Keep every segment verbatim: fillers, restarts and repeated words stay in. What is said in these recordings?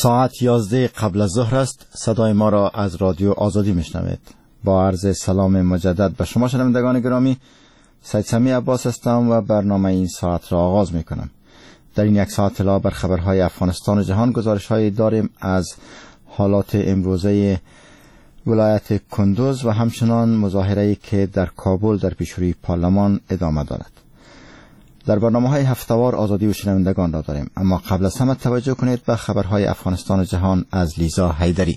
ساعت یازده قبل از ظهر است. صدای ما را از رادیو آزادی میشنوید. با عرض سلام مجدد به شما شنوندگان گرامی، سید سمی عباس هستم و برنامه این ساعت را آغاز میکنم. در این یک ساعت اطلاع بر خبرهای افغانستان و جهان، گزارش‌هایی داریم از حالات امروزه ولایت کندوز و همچنان مظاهره‌ای که در کابل در پیشروی پارلمان ادامه دارد. در برنامه‌های هفته‌وار آزادی و شنوندگان را داریم، اما قبل از همه توجه کنید به خبرهای افغانستان و جهان از لیزا حیدری.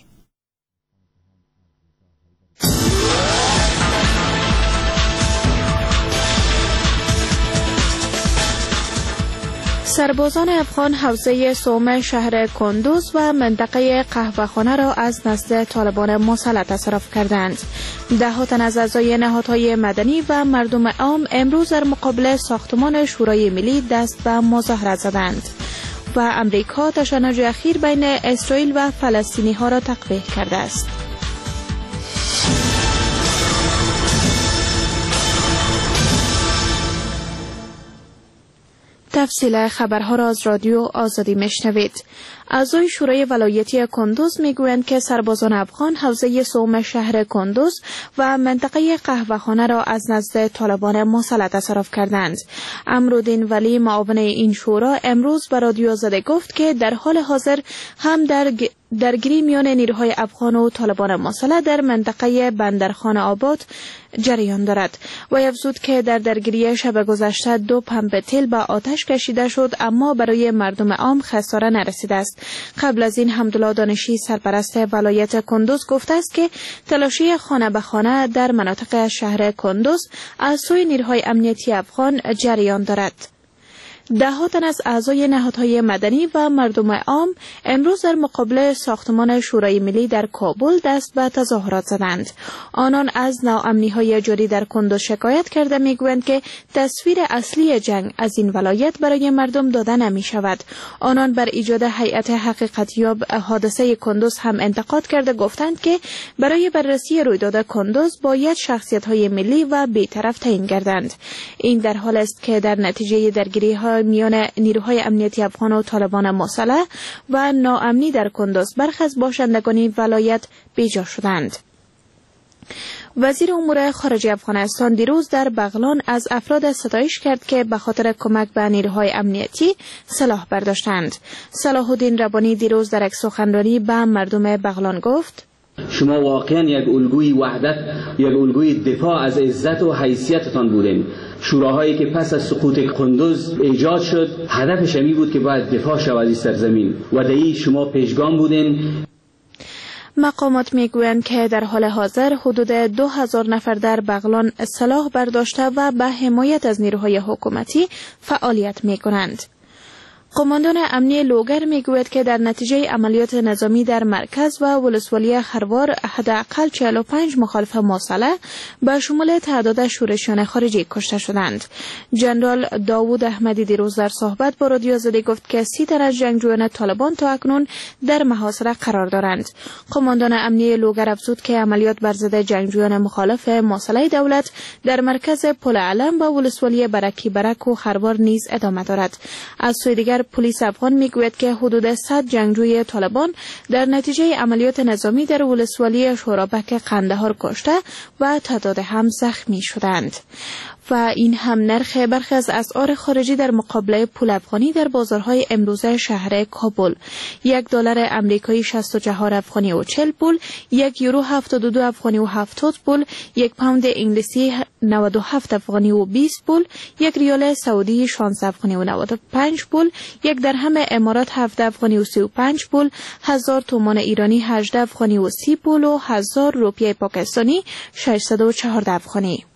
سربازان افغان حوزه سوم شهر کندوز و منطقه قهوه‌خانه را از نزد طالبان مسلح تصرف کردند. ده تن از اعضای نهادهای مدنی و مردم عام امروز در مقابل ساختمان شورای ملی دست به مظاهره زدند و امریکا تشنج اخیر بین اسرائیل و فلسطینی ها را تقویح کرده است. تفصیل خبرها را از رادیو آزادی میشنوید. اعضای شورای ولایتی کندوز میگویند که سربازان افغان حوزه سوم شهر کندوز و منطقه قهوه‌خانه را از نزد طالبان مسلح تصرف کردند. امرالدین ولی معاون این شورا امروز به رادیو آزادی گفت که در حال حاضر هم در درگیری میان نیروهای افغان و طالبان مسلح در منطقه بندرخان آباد جریان دارد و افزود که در درگیری شب گذشته دو پمپ تیل به آتش کشیده شد، اما برای مردم عام خساره نرسیده است. قبل از این حمدالله دانشی سرپرست ولایت کندوز گفته است که تلاشی خانه به خانه در مناطق شهر کندوز از سوی نیروهای امنیتی افغان جریان دارد. ده ها تن از اعضای نهادهای مدنی و مردم عام امروز در مقابل ساختمان شورای ملی در کابل دست به تظاهرات زدند. آنان از ناامنی‌های جاری در کندوز شکایت کرده میگویند که تصویر اصلی جنگ از این ولایت برای مردم داده نمی شود. آنان بر ایجاد هیئت حقیقتیاب حادثه کندوز هم انتقاد کرده گفتند که برای بررسی رویداد کندوز باید شخصیت‌های ملی و بی‌طرف تعیین گردند. این در حال است که در نتیجه درگیری‌ها میان نیروهای امنیتی افغان و طالبان مسلح و ناامنی در کندوز برخی از باشندگان ولایت بیجا شدند. وزیر امور خارجه افغانستان دیروز در بغلان از افراد ستایش کرد که به خاطر کمک به نیروهای امنیتی سلاح برداشتند. صلاح الدین ربانی دیروز در یک سخنرانی به مردم بغلان گفت: شما واقعا یک الگوی وحدت، یک الگوی دفاع از عزت و حیثیتتان بودین. شوراهایی که پس از سقوط کندوز ایجاد شد هدفش این بود که باید دفاع شود از این سرزمین و در این شما پیشگام بودین. مقامات میگویند که در حال حاضر حدود دو هزار نفر در بغلان سلاح برداشته و به حمایت از نیروهای حکومتی فعالیت میکنند. قماندان امنی لوگر میگوید که در نتیجه عملیات نظامی در مرکز و ولسوالی خروار حداقل چهل و پنج مخالف مسلح به شمول تعداد شورشیان خارجی کشته شدند. جنرال داوود احمدی دیروز در صحبت با رادیو آزادی گفت که سی تن از جنگجویان طالبان تا اکنون در محاصره قرار دارند. قماندان امنی لوگر افزود که عملیات بر ضد جنگجویان مخالف مسلح دولت در مرکز پل علم و ولسوالی برکی برک و خروار نیز ادامه دارد. از سوی دیگر پلیس افغان میگوید که حدود صد جنگجوی طالبان در نتیجه عملیات نظامی در ولسوالی شورابک قندهار کشته و تعداد هم زخمی شدند. و این هم نرخ برخی از اسعار خارجی در مقابل پول افغانی در بازارهای امروزه شهر کابل: یک دلار امریکایی شصت و چهار افغانی و چهل پول، یک یورو هفتاد و دو افغانی و هفتاد پول، یک پوند انگلیسی نود و هفت افغانی و بیست پول، یک ریال سعودی شانزده افغانی و نود و پنج پول، یک درهم امارات هفده افغانی و سی و پنج پول، هزار تومان ایرانی هجده افغانی و سی پول و هزار روپیه پاکستانی ششصد و چهارده افغانی.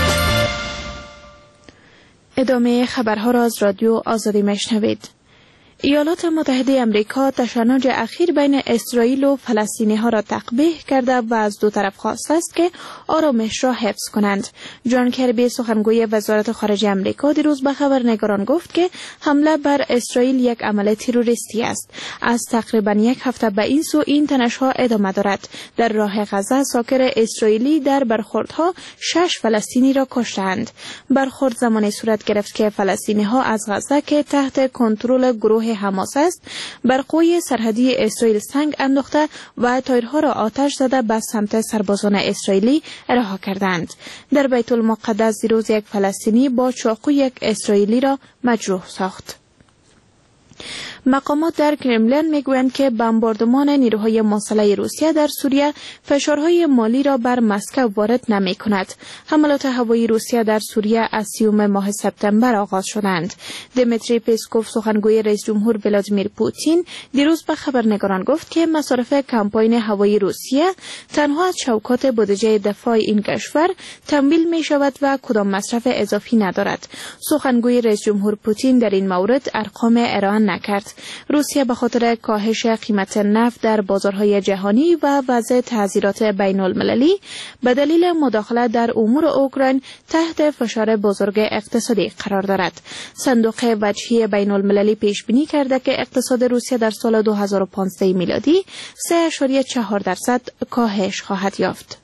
ادامه خبرها را از رادیو آزادی میشنوید. ایالات متحده امریکا تشنج اخیر بین اسرائیل و فلسطینی ها را تقبیح کرده و از دو طرف خواسته است که آرامش را حفظ کنند. جان کربی سخنگوی وزارت خارجه امریکا دیروز به خبرنگاران گفت که حمله بر اسرائیل یک عمل تروریستی است. از تقریبا یک هفته به این سو این تنش‌ها ادامه دارد. در راه غزه ساکر اسرائیلی در برخوردها شش فلسطینی را کشتند. برخورد زمانی صورت گرفت که فلسطینی ها از غزه که تحت کنترل گروه حماس است بر قوی سرحدی اسرائیل سنگ انداخته و تایرها را آتش زده به سمت سربازان اسرائیلی رها کردند. در بیت المقدس دیروز یک فلسطینی با چاقو یک اسرائیلی را مجروح ساخت. مقامات در کرملین میگویند که بمباردمان نیروهای مسلح روسیه در سوریه فشارهای مالی را بر مسکو وارد نمی کند. حملات هوایی روسیه در سوریه از سیوم ماه سپتامبر آغاز شدند. دمیتری پسکوف سخنگوی رئیس جمهور ولادیمیر پوتین دیروز به خبرنگاران گفت که مصارف کمپاین هوایی روسیه تنها از چوکات بودجه دفاع این کشور تمویل می شود و کدام مصرف اضافی ندارد. سخنگوی رئیس جمهور پوتین در این مورد ارقام ارائه نکرد. روسیه به خاطر کاهش قیمت نفت در بازارهای جهانی و وضع تحذیرات بین المللی به دلیل مداخله در امور اوکراین تحت فشار بزرگ اقتصادی قرار دارد. صندوق وجهی بین المللی پیش بینی کرده که اقتصاد روسیه در سال دو هزار و پانزده میلادی سه ممیز چهار درصد کاهش خواهد یافت.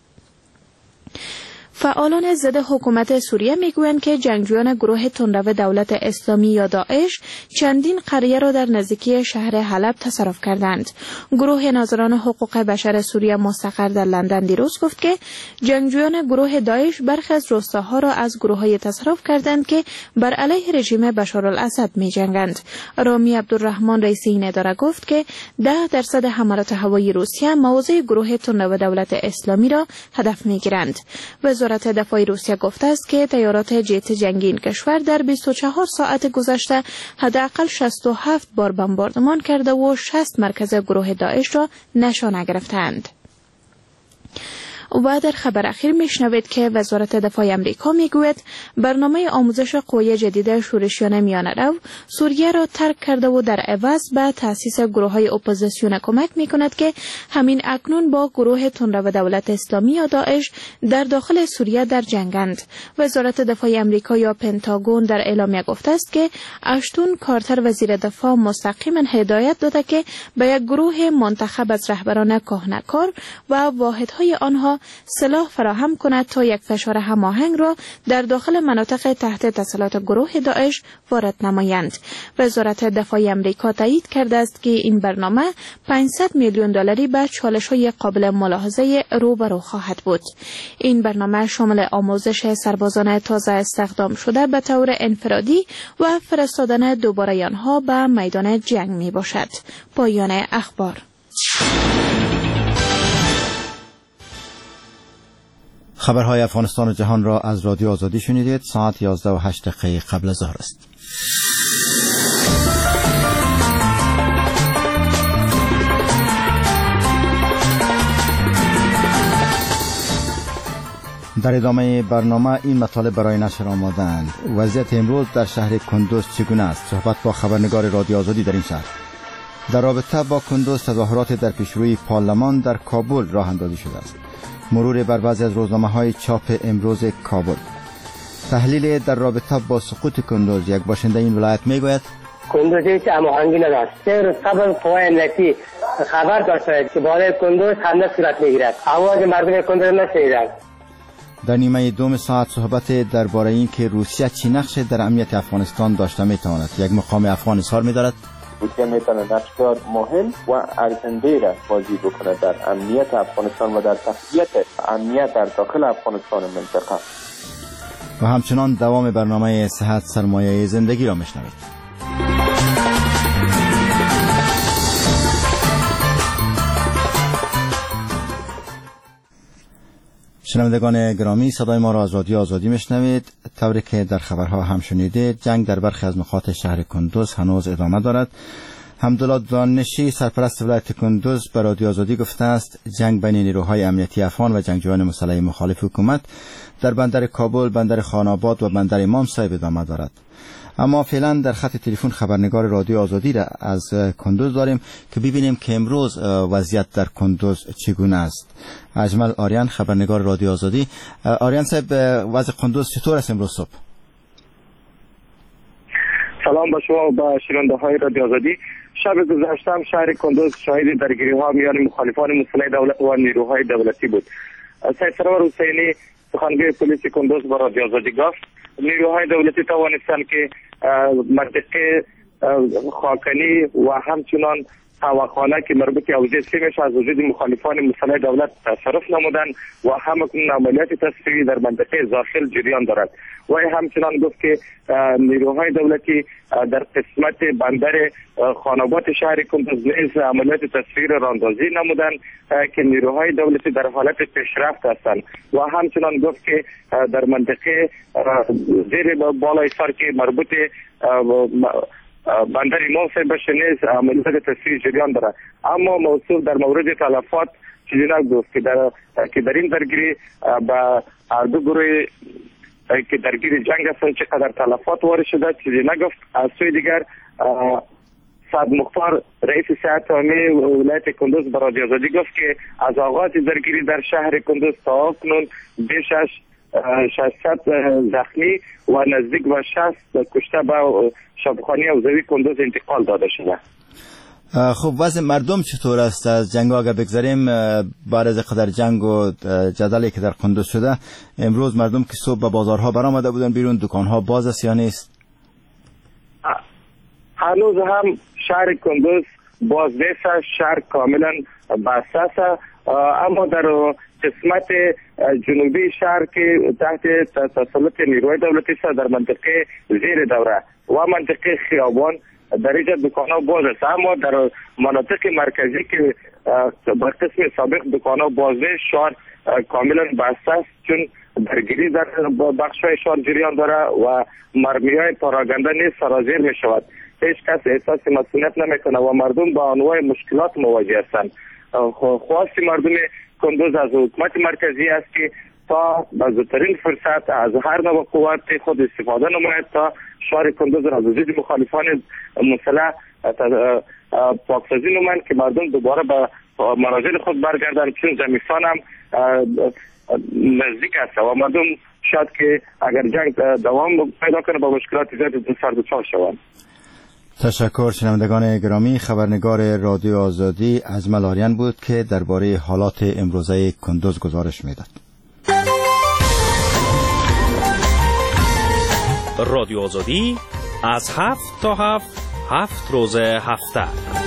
فعالان ضد حکومت سوریه میگویند که جنگجویان گروه تندرو دولت اسلامی یا داعش چندین قریه را در نزدیکی شهر حلب تصرف کردند. گروه ناظران حقوق بشر سوریه مستقر در لندن دیروز گفت که جنگجویان گروه داعش برخی از روستاها را از گروه‌های تصرف کردند که بر علیه رژیم بشارالاسد می‌جنگند. رامی عبدالرحمن رئیس این اداره گفت که ده درصد حملات هوایی روسیه مواضع گروه تندرو دولت اسلامی را هدف می‌گیرند. وزارت دفاع روسیه گفته است که تیارات جت جنگی این کشور در بیست و چهار ساعت گذشته حداقل شصت و هفت بار بمباردمان کرده و شصت مرکز گروه داعش را نشانه گرفتند. و در خبر اخیر میشنوید که وزارت دفاع امریکا میگوید برنامه آموزش قوای جدید شورشیان میانه رو سوریه را ترک کرده و در عوض به تأسیس گروه‌های اپوزیسیون کمک میکند که همین اکنون با گروه تندرو دولت اسلامی یا داعش در داخل سوریه در جنگند. وزارت دفاع امریکا یا پنتاگون در اعلامیه گفته است که اشتون کارتر وزیر دفاع مستقیما هدایت داده که به یک گروه منتخب از رهبران کهنه‌کار و واحدهای آنها سلاح فراهم کند تا یک فشار هماهنگ را در داخل مناطق تحت تسلط گروه داعش وارد نمایند. وزارت دفاع امریکا تایید کرده است که این برنامه پانصد میلیون دلاری به چالش‌های قابل ملاحظه روبرو خواهد بود. این برنامه شامل آموزش سربازان تازه استخدام شده به طور انفرادی و فرستادن دوباره آنها به میدان جنگ می باشد. پایان اخبار. خبرهای افغانستان و جهان را از رادیو آزادی شنیدید. ساعت یازده و هشت دقیقه قبل از ظهر است. در ادامه برنامه این مطالب برای نشر آماده‌اند. وضعیت امروز در شهر کندوز چگونه است؟ صحبت با خبرنگار رادیو آزادی در این شهر. در رابطه با کندوز تظاهرات در پیشروی پارلمان در کابل راه اندازی شده است. مرور بر بعضی از روزنامه‌های چاپ امروز کابل. تحلیل در رابطه با سقوط کندوز یک باشنده این ولایت میگوید کندوز هیچ هماهنگی نداشت. سه روز قبل قوای امنیتی خبر داشته که بالای کندوز حمله صورت میگیرد. آواز مردم کندوز نشنیدند. در نیمه دوم ساعت صحبت درباره این که روسیه چه نقش در امنیت افغانستان داشته میتواند. یک مقام افغان اظهار می‌دارد روسیه میتونه نقشدار مهم و ارزنده را بازی بکنه در امنیت افغانستان و در تقویت امنیت در داخل افغانستان منطقه. و همچنان دوام برنامه صحت سرمایه زندگی را میشنوید. شنوندگان گرامی، صدای ما را از رادیو آزادی میشنوید. طوری که در خبرها هم شنیدید، جنگ در برخی از نقاط شهر کندوز هنوز ادامه دارد. حمدالله دانشی سرپرست ولایت کندوز به رادیو آزادی گفته است جنگ بین نیروهای امنیتی افغان و جنگجویان مسلح مخالف حکومت در بندر کابل، بندر خان آباد و بندر امام صاحب ادامه دارد. اما فعلا در خط تلفن خبرنگار رادیو آزادی را از کندوز داریم که ببینیم که امروز وضعیت در کندوز چگونه است. اجمل آریان، خبرنگار رادیو آزادی. آریان صاحب، وضع کندوز چطور است امروز صبح؟ سلام با شما و با شنونده های رادیو آزادی. شب گذشته هم شهر کندوز شاهد درگیری ها میان مخالفان مسلح دولت و نیروهای دولتی بود. سید سرور حسینی، سخنگوی پلیس کندوز، با رادیو آزادی گفت نیروهای دولتی توانستند که منطقه خاکنی و همچنان هواخانه که مربوط به حوزه سیمش از وجود مخالفان مسلح دولت تصرف نمودند و همکنون عملیات تصفیه‌ای در منطقه داخل جریان دارد. و همچنان گفت که نیروهای دولتی در قسمت بندر خانوات شهر کندوز نیز عملیات تصفیه‌ای را راهاندازی نمودند که نیروهای دولتی در حالت پیشرفت هستند. و همچنان گفت که در منطقه زیر بالای سر که مربوط بندر موسی بشه نیز عملیات تصفیه‌ای جریان دارد. اما موصول در مورد تلفات چیزی نگفت که در که در این درگیری با هر دو گروه که درگیر جنگ هستند چقدر تلفات وارد شده چیزی نگفت. از سوی دیگر سعد مختار، رئیس صحت عامه ولایت کندوز، به رادیو آزادی گفت که از آغاز درگیری در شهر کندوز تا اکنون بیش از ششصد زخمی و نزدیک به شصت کشته به شفاخانه حوزوی کندوز انتقال داده شده. خب وضع مردم چطور است از جنگ اگر بگذاریم؟ بعد از قدر جنگ و جدلی که در کندوز شده، امروز مردم که صبح به بازارها برآمده بودن بیرون، دکانها باز است یا نیست؟ هنوز هم شهر کندوز باز نیست، شهر کاملا بسته است. اما در قسمت جنوبی شهر که تحت تسلط نیروهای دولتی است، در منطقه زیر دوره و منطقه خیابان در اینجا دکان‌ها باز است. اما در مناطق مرکزی که به قسم سابق دکان‌ها باز نیست، شهر کاملا بسته است، چون درگیری در بخش‌های شهر جریان داره و مرمی‌های پراکنده نیز سرازیر می‌شود. هیچ کس احساس مسئولیت نمی‌کنه و مردم با انواع مشکلات مواجه هستند. خواست مردم کندوز از حکومت مرکزی است که تا به زودترین فرصت از هر نوع قوت خود استفاده نماید تا شهر کندوز را از وجود مخالفان مسلح پاکسازی نماید که مردم دوباره به منازل خود برگردن، چون زمستان هم نزدیک است و مردم شاید که اگر جنگ دوام پیدا کنه با مشکلات زیاد سر دچار شوند. تشکر. شنوندگان گرامی، خبرنگار رادیو آزادی اجمل آریان بود که درباره حالات امروزه کندوز گزارش میداد. رادیو آزادی از هفت تا هفت هفت روز هفته.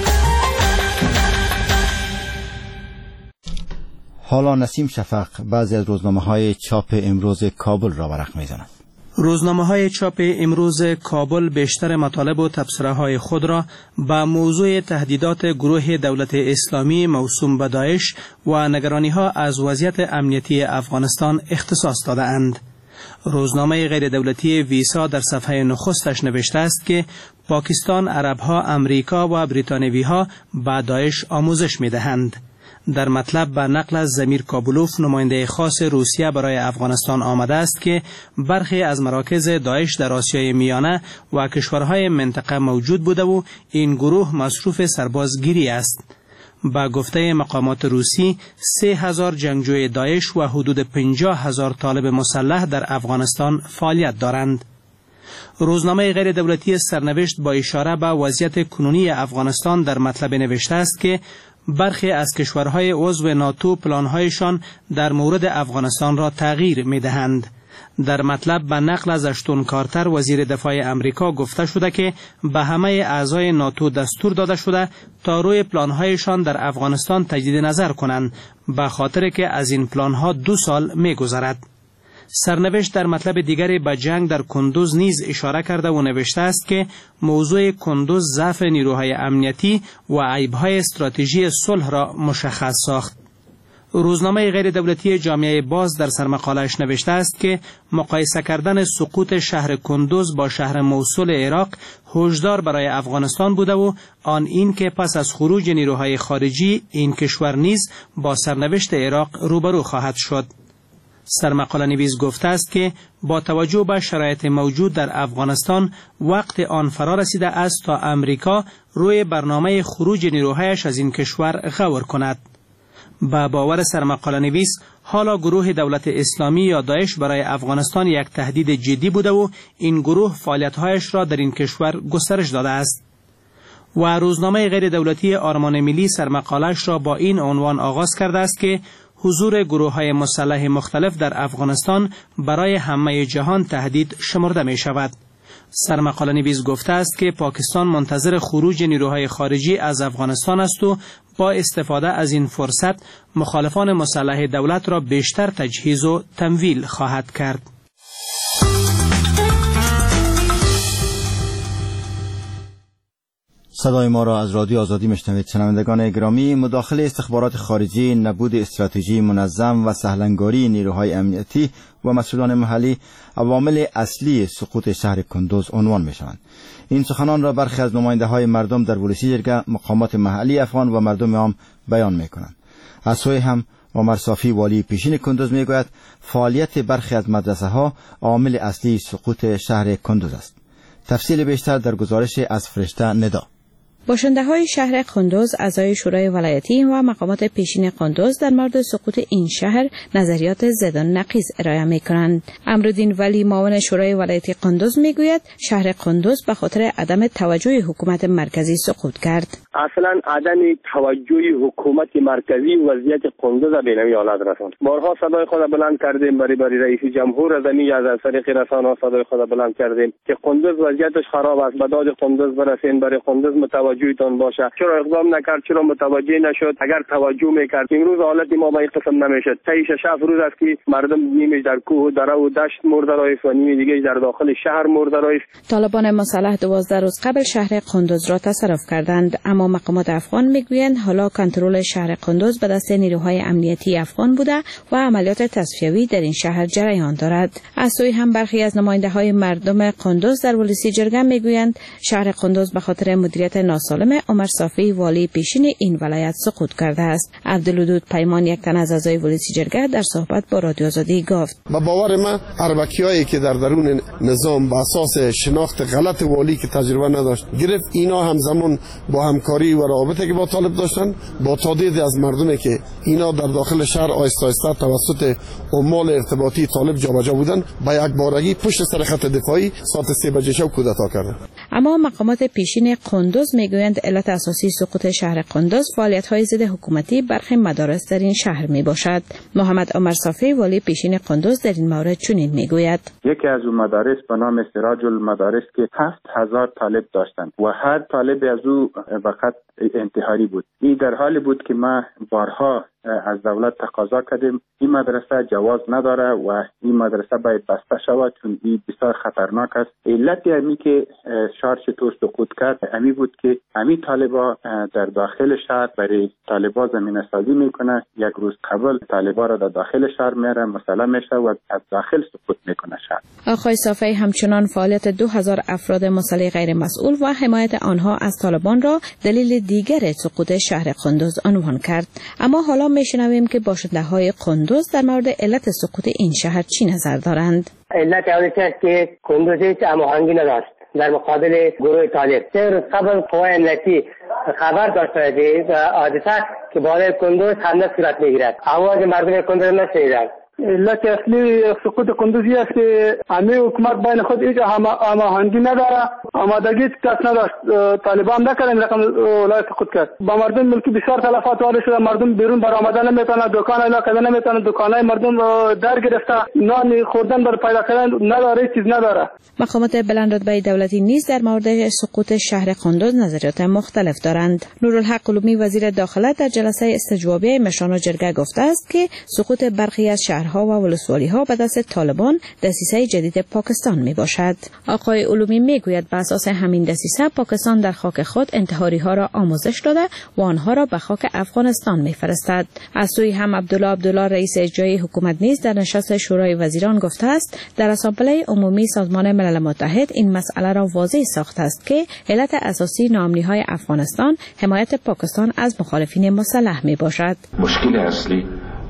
حالا نسیم شفق بعضی از روزنامه‌های چاپ امروز کابل را ورق می‌زند. روزنامه‌های چاپ امروز کابل بیشتر مطالب و تبصره‌های خود را با موضوع تهدیدات گروه دولت اسلامی موسوم به داعش و نگرانی‌ها از وضعیت امنیتی افغانستان اختصاص داده‌اند. روزنامه غیر دولتی ویسا در صفحه نخستش نوشته است که پاکستان، عرب‌ها، امریکا و بریتانیایی‌ها به داعش آموزش می‌دهند. در مطلب به نقل از زمیر کابولوف، نماینده خاص روسیه برای افغانستان، آمده است که برخی از مراکز داعش در آسیای میانه و کشورهای منطقه موجود بوده و این گروه مصروف سربازگیری است. با گفته مقامات روسی، سه هزار جنگجوی داعش و حدود پنجاه هزار طالب مسلح در افغانستان فعالیت دارند. روزنامه غیر دولتی سرنوشت با اشاره به وضعیت کنونی افغانستان در مطلب نوشته است که برخی از کشورهای عضو ناتو پلانهایشان در مورد افغانستان را تغییر می دهند. در مطلب به نقل از اشتون کارتر، وزیر دفاع امریکا، گفته شده که به همه اعضای ناتو دستور داده شده تا روی پلانهایشان در افغانستان تجدید نظر کنند، به خاطر که از این پلانها دو سال می گذرد. سرنوشت در مطلب دیگری به جنگ در کندوز نیز اشاره کرده و نوشته است که موضوع کندوز ضعف نیروهای امنیتی و عیب‌های استراتژی صلح را مشخص ساخت. روزنامه غیر دولتی جامعه باز در سرمقاله‌اش نوشته است که مقایسه کردن سقوط شهر کندوز با شهر موصول عراق هشدار برای افغانستان بوده و آن این که پس از خروج نیروهای خارجی این کشور نیز با سرنوشت عراق روبرو خواهد شد. سرمقاله نویس گفته است که با توجه به شرایط موجود در افغانستان وقت آن فرا رسیده است تا امریکا روی برنامه خروج نیروهایش از این کشور غور کند. با باور سرمقاله نویس حالا گروه دولت اسلامی یا داعش برای افغانستان یک تهدید جدی بوده و این گروه فعالیت‌هایش را در این کشور گسترش داده است. و روزنامه غیر دولتی آرمان ملی سرمقاله‌اش را با این عنوان آغاز کرده است که حضور گروه‌های مسلح مختلف در افغانستان برای همه جهان تهدید شمرده می شود. سرمقاله نویس گفته است که پاکستان منتظر خروج نیروهای خارجی از افغانستان است و با استفاده از این فرصت مخالفان مسلح دولت را بیشتر تجهیز و تمویل خواهد کرد. صدای ما را از رادیو آزادی میشنوید. شنوندگان گرامی، مداخله استخبارات خارجی، نبود استراتژی منظم و سهلنگاری نیروهای امنیتی و مسئولان محلی عوامل اصلی سقوط شهر کندوز عنوان میشوند. این سخنان را برخی از نماینده های مردم در ولسی جرگه، مقامات محلی افغان و مردم عام بیان میکنند. از سوی هم عمر صافی والی پیشین کندوز میگوید فعالیت برخی از مدرسه ها عامل اصلی سقوط شهر کندوز است. تفصیل بیشتر در گزارش از فرشته ندا. باشنده‌های شهر کندوز، اعضای شورای ولایتی و مقامات پیشین کندوز در مورد سقوط این شهر نظریات ضد و نقیض ارائه می‌کنند. امرالدین ولی معاون شورای ولایتی کندوز میگوید شهر کندوز به خاطر عدم توجه حکومت مرکزی سقوط کرد. اصلا عدم توجه حکومت مرکزی وضعیت کندوز به نمی حالت رساند. بارها صدای خود بلند کردیم، برای برای رئیس جمهور زمین از طریق رسانه‌ها صدای خود بلند کردیم که کندوز وضعیتش خراب است، به داد کندوز برسین، برای کندوز توجهتان باشه. چرا اقدام نکرد؟ چرا متوجه نشد؟ اگر توجه میکرد امروز حالت ما به این قسم نمیشد. تایش شب روز است که مردم نیمش در کوه و دره و دشت مرده رایست و نیم دیگه در داخل شهر مرده رایست. طالبان مسلح دوازده روز قبل شهر کندوز را تصرف کردند، اما مقامات افغان میگویند حالا کنترل شهر کندوز به دست نیروهای امنیتی افغان بوده و عملیات تصفیوی در این شهر جریان دارد. از سوی هم برخی از نماینده های مردم کندوز در ولسی جرگه میگویند شهر کندوز به خاطر مدیریت ناسالم عمر صافی والی پیشین این ولایت سقوط کرده است. عبدالودود پیمان، یک تن از اعضای ولسی جرگه، در صحبت با رادیو آزادی گفت: با باور من اربکیایی که در درون نظام با اساس شناخت غلط والی که تجربه نداشت گرفت، اینا همزمان با همکاری و رابطه که با طالب داشتن، با تادید از مردمی که اینا در داخل شهر آهسته آهسته توسط عمال ارتباطی طالب جابجا بودن، با یک بارگی پشت سر خط دفاعی ساعت سه بجه شب کودتا کردند. اما مقامات پیشین کندوز میگویند علت اساسی سقوط شهر کندوز فعالیت‌های ضد حکومتی برخی مدارس در این شهر میباشد. محمد عمر صافی والی پیشین کندوز در این مورد چنین میگوید: یکی از اون مدارس به نام سراج المدارس که هفت هزار طالب داشتند و هر طالب از او فقط انتحاری بود. این در حالی بود که ما بارها از دولت تقاضا کردیم این مدرسه جواز نداره و این مدرسه باید بسته شود چون این بسیار خطرناک است. علت امی که شهر چطور سقوط کرد امی بود که امی طالبا در داخل شهر برای طالبا زمین سازی میکنه. یک روز قبل طالبا را در داخل شهر میاره، مسلح میشه و از داخل سقوط میکنه شهر. آقای صافی همچنان فعالیت دو هزار افراد مسلح غیر مسئول و حمایت آنها از طالبان را دلیل دیگر سقوط شهر کندوز عنوان کرد. اما حالا میشنویم که باشنده‌های کندوز در مورد علت سقوط این شهر چی نظر دارند. علت اون است که کندوز هیچ هماهنگی نداشت در مقابل گروه طالب. سه روز قبل قوای امنیتی خبر داشته که حادثه که بالای کندوز حمله صورت میگیرد. آواز مردم کندوز نشنیدند. علت اصلی سقوط کندوزی است که همه حکومت بین خود هیچ هماهنگی نداره، آمادگی کس نداشت. طالبان نکردن رقم ولایت سقوط کرد. با مردم ملکی بسیار تلفات وارد شده، مردم بیرون برآمدن نمیتونه، دکان الا کردن نمیتونه، دکانای مردم در گرفته، نان خوردن برای پیدا کردن نداره، چیز نداره. مقامات بلند رتبه دولتی نیز در مورد سقوط شهر کندوز نظریات مختلف دارند. نورالحق علومی وزیر داخله در جلسه استجوابی مشران جرگه گفته است که سقوط برخی از شهر ها و ولسوالی ها به دست طالبان دسیسه جدید پاکستان می باشد. آقای علومی می گوید به اساس همین دسیسه پاکستان در خاک خود انتحاری ها را آموزش داده و آنها را به خاک افغانستان می فرستد. از سوی هم عبدالله عبدالله رئیس اجرایی حکومت نیز در نشست شورای وزیران گفته است در اسامبله عمومی سازمان ملل متحد این مسئله را واضح ساخته است که علت اساسی ناامنی های افغانستان حمایت پاکستان از مخالفین مسلح می باشد. مشکل اصلی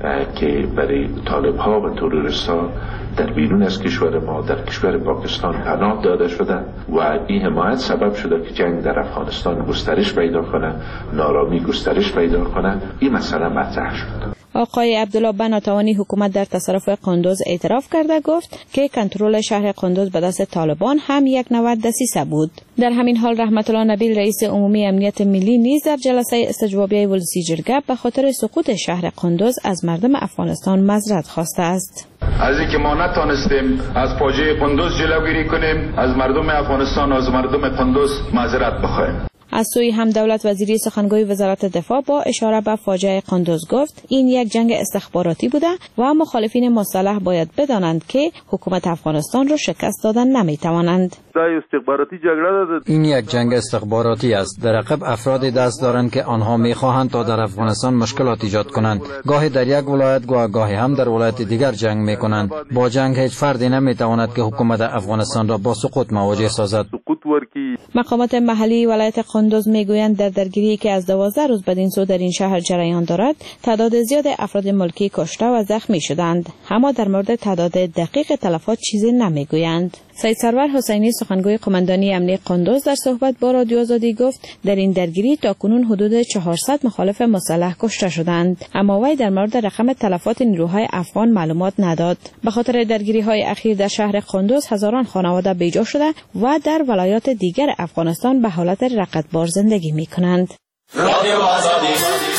که برای طالب ها و تروریستان در بیرون از کشور ما در کشور پاکستان پناه داده شده و این حمایت سبب شده که جنگ در افغانستان گسترش پیدا کنه، نارامی گسترش پیدا کنه. این مسئله مطرح شد. آقای عبدالله بناتوانی حکومت در تصرف قندوز اعتراف کرده گفت که کنترل شهر قندوز به دست طالبان هم یک نوع دسیسه بود. در همین حال رحمت الله نبیل رئیس عمومی امنیت ملی نیز در جلسه استجوابیه ولسی جرگه به خاطر سقوط شهر قندوز از مردم افغانستان معذرت خواسته است. از اینکه ما نتانستیم از فاجعه قندوز جلوگیری کنیم، از مردم افغانستان و از مردم قندوز معذرت بخواهیم. از سوی هم دولت وزیری سخنگوی وزارت دفاع با اشاره به فاجعه قندوز گفت این یک جنگ استخباراتی بوده و مخالفین مسلح باید بدانند که حکومت افغانستان را شکست دادن نمیتوانند. استخباراتی جنگ این یک جنگ استخباراتی است. در عقب افرادی دست دارند که آنها میخواهند تا در افغانستان مشکلات ایجاد کنند. گاهی در یک ولایت و گاهی هم در ولایت دیگر جنگ میکنند. با جنگ هیچ فردی نمیتواند که حکومت افغانستان را با سقوط مواجه سازد. مقامات محلی ولایت قندوز میگویند در درگیری که از دوازده روز بدین سو در این شهر جریان دارد تعداد زیاد افراد ملکی کشته و زخمی شدند، اما در مورد تعداد دقیق تلفات چیزی نمیگویند. سید سرور حسینی سخنگوی قماندانی امنیت قندوز در صحبت با رادیو آزادی گفت در این درگیری تاکنون حدود چهارصد مخالف مسلح کشته شدند، اما وی در مورد رقم تلفات نیروهای افغان معلومات نداد. به خاطر درگیری‌های اخیر در شهر قندوز هزاران خانواده بیجا شده و در ولایات دیگر افغانستان به حالت رقتبار زندگی می‌کنند. رادیو آزادی.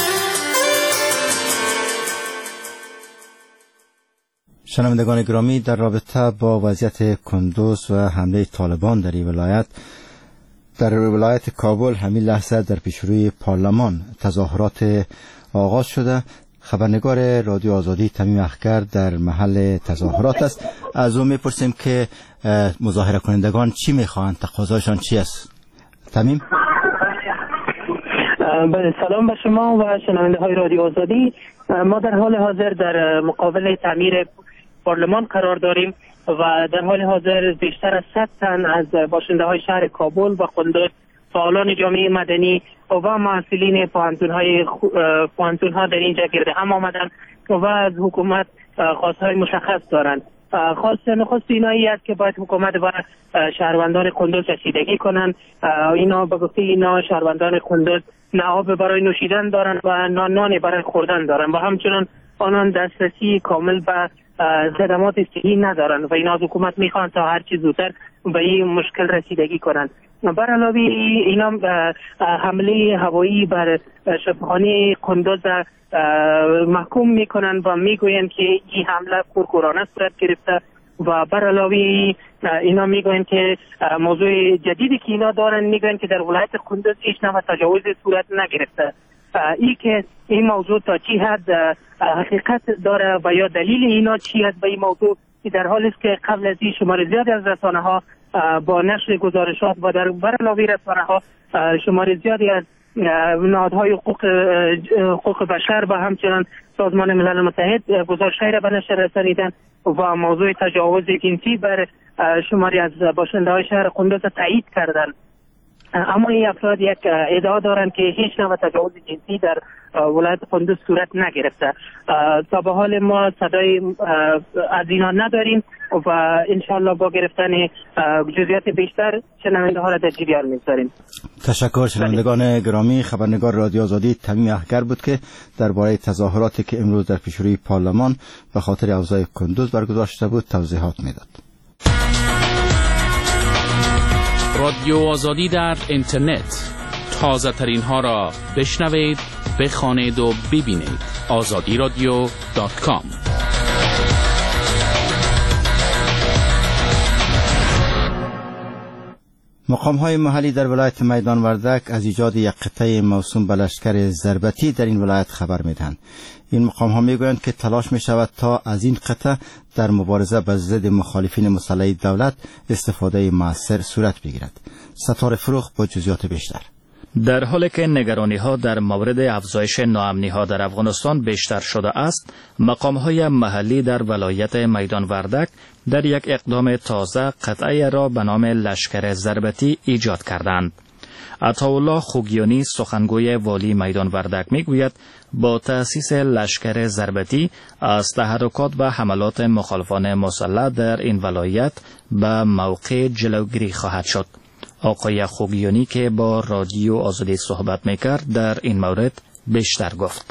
شنوندگان گرامی، در رابطه با وضعیت قندوز و حمله طالبان در این ولایت، در ولایت کابل همین لحظه در پیشروی پارلمان تظاهرات آغاز شده. خبرنگار رادیو آزادی تمیم اخگر در محل تظاهرات است. از او میپرسیم که مظاهره کنندگان چی میخواهند، تقاضایشان چی است؟ تمیم. سلام به شما و شنونده های رادیو آزادی. ما در حال حاضر در مقابل تعمیر پارلمان قرار داریم و در حال حاضر بیشتر از صد تن از باشنده های شهر کابل و قندوز، فعالان جامعه مدنی و مسئولین پوهنتون‌های پوهنتون‌ها در اینجا گرد هم آمدن و از حکومت خواستهای مشخص دارند. خواست نخست اینایی است که باید حکومت و شهروندان قندوز رسیدگی کنند. اینا به گفته اینا شهروندان قندوز نه آب برای نوشیدن دارند و نه نان برای خوردن دارند و همچنان آنان دسترسی کامل به خدمات صحی ندارند و اینا از حکومت میخوان تا هر چیز زودتر به این مشکل رسیدگی کنند. بر علاوه اینا حمله هوایی بر شبخانه قندوز محکوم میکنند و میگویند که این حمله کورکورانه صورت گرفته و بر علاوه اینا میگویند که موضوع جدیدی که اینا دارن میگویند که در ولایت قندوز هیچ نوع تجاوز صورت نگرفته. ای که این موضوع تا چی حد حقیقت داره و یا دلیل اینا چی هست به این موضوع، که در حالی است که قبل از این شمار زیادی از رسانه ها با نشر گزارشات و در بر علاوه رسانه ها شمار زیادی از نهادهای حقوق حقوق بشر و همچنان سازمان ملل متحد گزارش‌هایی را به نشر رسانیدن و موضوع تجاوز جنسی بر شماری از باشنده های شهر قندوز تایید کردند. اما این افراد یک ادعا دارند که هیچ نوع تجاوز جنسی در ولایت قندوز صورت نگرفته. تا به حال ما صدای از اینا نداریم و انشاءالله با گرفتن جزئیات بیشتر شنونده ها را در جریان می‌گذاریم. تشکر. شنوندگان گرامی، خبرنگار رادیو آزادی تمیم اخگر بود که درباره تظاهراتی که امروز در پیشروی پارلمان به خاطر اوضاع قندوز برگزار شده بود توضیحات میداد. رادیو آزادی در اینترنت، تازه ترین ها را بشنوید، بخوانید و ببینید. آزادی رادیو دات کام. مقام‌های محلی در ولایت میدان وردک از ایجاد یک قطعه موسوم به لشکر ضربتی در این ولایت خبر میدهند. این مقام‌ها میگویند که تلاش می شود تا از این قطعه در مبارزه با ضد مخالفین مسلح دولت استفاده مؤثر صورت بگیرد. ستاره فروخ با جزئیات بیشتر. در حالی که نگرانی‌ها در مورد افزایش ناامنی‌ها در افغانستان بیشتر شده است، مقام‌های محلی در ولایت میدان وردک در یک اقدام تازه قطعه را به نام لشکر ضربتی ایجاد کردند. عطاالله خوگیانی سخنگوی والی میدان وردک میگوید با تأسیس لشکر ضربتی از تحرکات و حملات مخالفان مسلح در این ولایت به موقع جلوگیری خواهد شد. آقای خوگیانی که با رادیو آزادی صحبت میکرد در این مورد بیشتر گفت.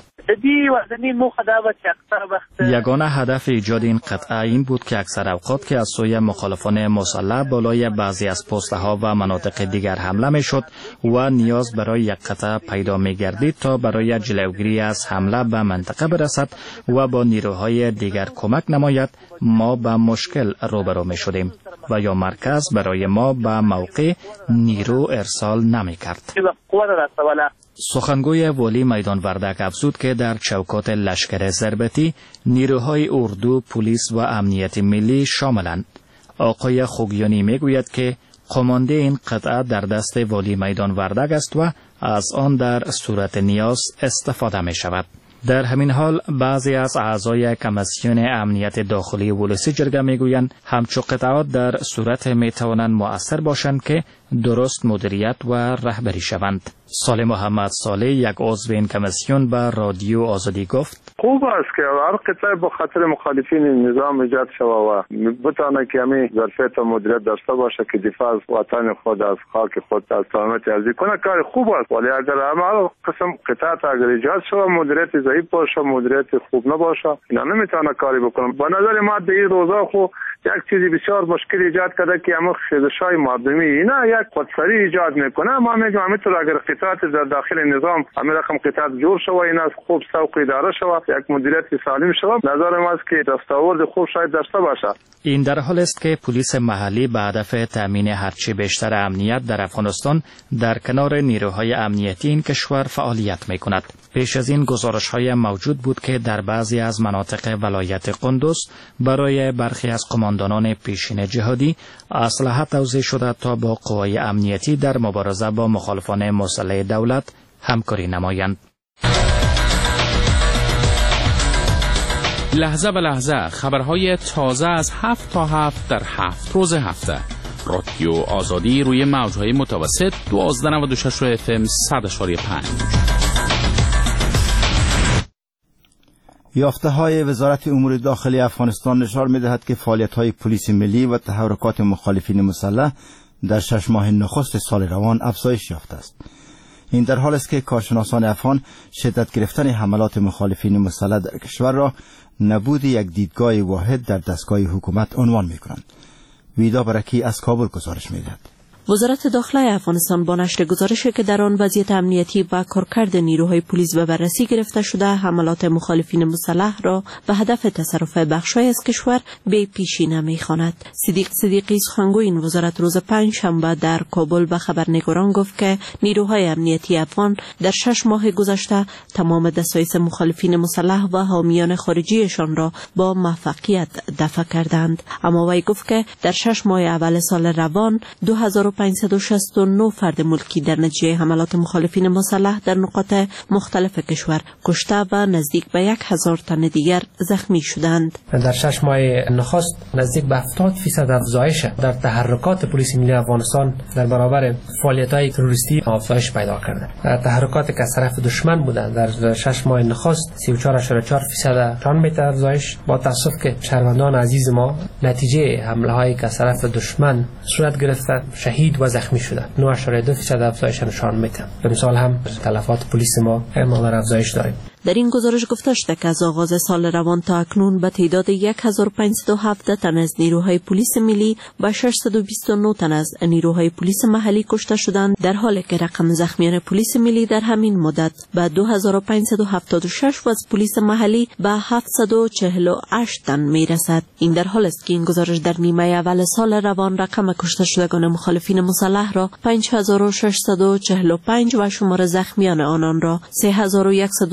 یگانه هدف ایجاد این قطعه این بود که اکثر اوقات که از سوی مخالفان مسلح بالای بعضی از پست‌ها و مناطق دیگر حمله میشد و نیاز برای یک قطعه پیدا میگردید تا برای جلوگیری از حمله به منطقه برسد و با نیروهای دیگر کمک نماید، ما به مشکل روبرو میشدیم و یا مرکز برای ما به موقع نیرو ارسال نمیکرد. سخنگوی والی میدان وردک افزود که در چوکات لشکر ضربتی نیروهای اردو، پلیس و امنیت ملی شاملند. آقای خوگیانی میگوید که قمانده این قطعه در دست والی میدان وردک است و از آن در صورت نیاز استفاده می شود. در همین حال بعضی از اعضای کمیسیون امنیت داخلی ولسی جرگه میگویند همچو قطعات در صورت میتوانند مؤثر باشند که درست مدیریت و رهبری شوند. صالح محمد صالح یک عضو این کمیسیون به رادیو آزادی گفت خوب است که هر قطعه با خاطر مخالفین نظام ایجاد شود و بتانه که همین ظرفیت و مدیریت داشته باشه که دفاع از وطن خود، از خاک خود، از سلامت ارضی کنه، کار خوب است. ولی اگر هر قسم قطعه اگر ایجاد شود مدیریت ضعیف باشه، مدیریت خوب نباشه، اینا نمیتونه کاری بکنه. به نظر ما در این روزا خو یک چیزی بسیار مشکل ایجاد کرده که همون خیزش‌های مردمی اینا یک خودسری ایجاد میکنه. ما میگم همینطور اگر قطعات در داخل نظام همین رقم قطعات جور شود، اینا خوب سوق اداره شود، یک مدیریت سالم شود، نظر ما است که دستاورد خوب شاید داشته باشه. این در حال است که پلیس محلی به هدف تامین هرچه بیشتر امنیت در افغانستان در کنار نیروهای امنیتی این کشور فعالیت میکند. پیش از این گزارش‌های موجود بود که در بعضی از مناطق ولایت قندوز برای برخی از قماندانان پیشین جهادی اسلحه توزیع شده تا با قوای امنیتی در مبارزه با مخالفان مسلح دولت همکاری نمایند. لحظه به لحظه خبرهای تازه از هفت تا هفت در هفت روز هفته. رادیو آزادی روی موجهای متوسط دوازده نود و شش اف ام صد اشاری پنج. یافته های وزارت امور داخلی افغانستان نشان می دهد که فعالیت های پلیس ملی و تحرکات مخالفین مسلح در شش ماه نخست سال روان افزایش یافته است. این در حال است که کارشناسان افغان شدت گرفتن حملات مخالفین مسلح در کشور را نبود یک دیدگاه واحد در دستگاه حکومت عنوان می کنند. ویدا برکی از کابل گزارش می دهد. وزارت داخله افغانستان با نشر گزارشی که در آن وضعیت امنیتی و کارکرد نیروهای پلیس به بررسی گرفته شده حملات مخالفین مسلح را به هدف تصرف بخش‌های از کشور به پیشینه می‌خواند. صدیق صدیقی سخنگوی این وزارت روز پنج شنبه در کابل به خبرنگاران گفت که نیروهای امنیتی افغان در شش ماه گذشته تمام دسایس مخالفین مسلح و حامیان خارجیشان را با موفقیت دفع کردند. اما وی گفت که در شش ماه اول سال روان دو هزار و پانصد و شصت و نه فرد ملکی در نتیجه حملات مخالفین مسلح در نقاط مختلف کشور کشته و نزدیک به یک هزار تن دیگر زخمی شدند. در شش ماه نخست نزدیک به هفتاد فیصد افزایش در تحرکات پلیس ملی افغانستان در برابر فعالیت‌های تروریستی افزایش پیدا کرده. تحرکات که از طرف دشمن بودند در شش ماه نخست سی و چهار ممیز چهار فیصد چند متر افزایش. با تاسف که شهروندان عزیز ما نتیجه حمله‌هایی که از طرف دشمن صورت گرفته شهید و زخمی شدند. نه ممیز دو فیصد افزایش نشان میده. امسال هم تلفات پلیس ما اعمال افزایش داریم. در این گزارش گفته شده که از آغاز سال روان تا اکنون به تعداد یک هزار و پانصد و هفده تن از نیروهای پلیس ملی و ششصد و بیست و نه تن از نیروهای پلیس محلی کشته شدند، در حالی که رقم زخمیان پلیس ملی در همین مدت به دو هزار و پانصد و هفتاد و شش و از پلیس محلی به هفتصد و چهل و هشت تن میرسد. این در حال است که این گزارش در نیمه اول سال روان رقم کشته شدگان مخالفین مسلح را پنج هزار و ششصد و چهل و پنج و شمار زخمیان آنان را سه هزار و صد و دو تن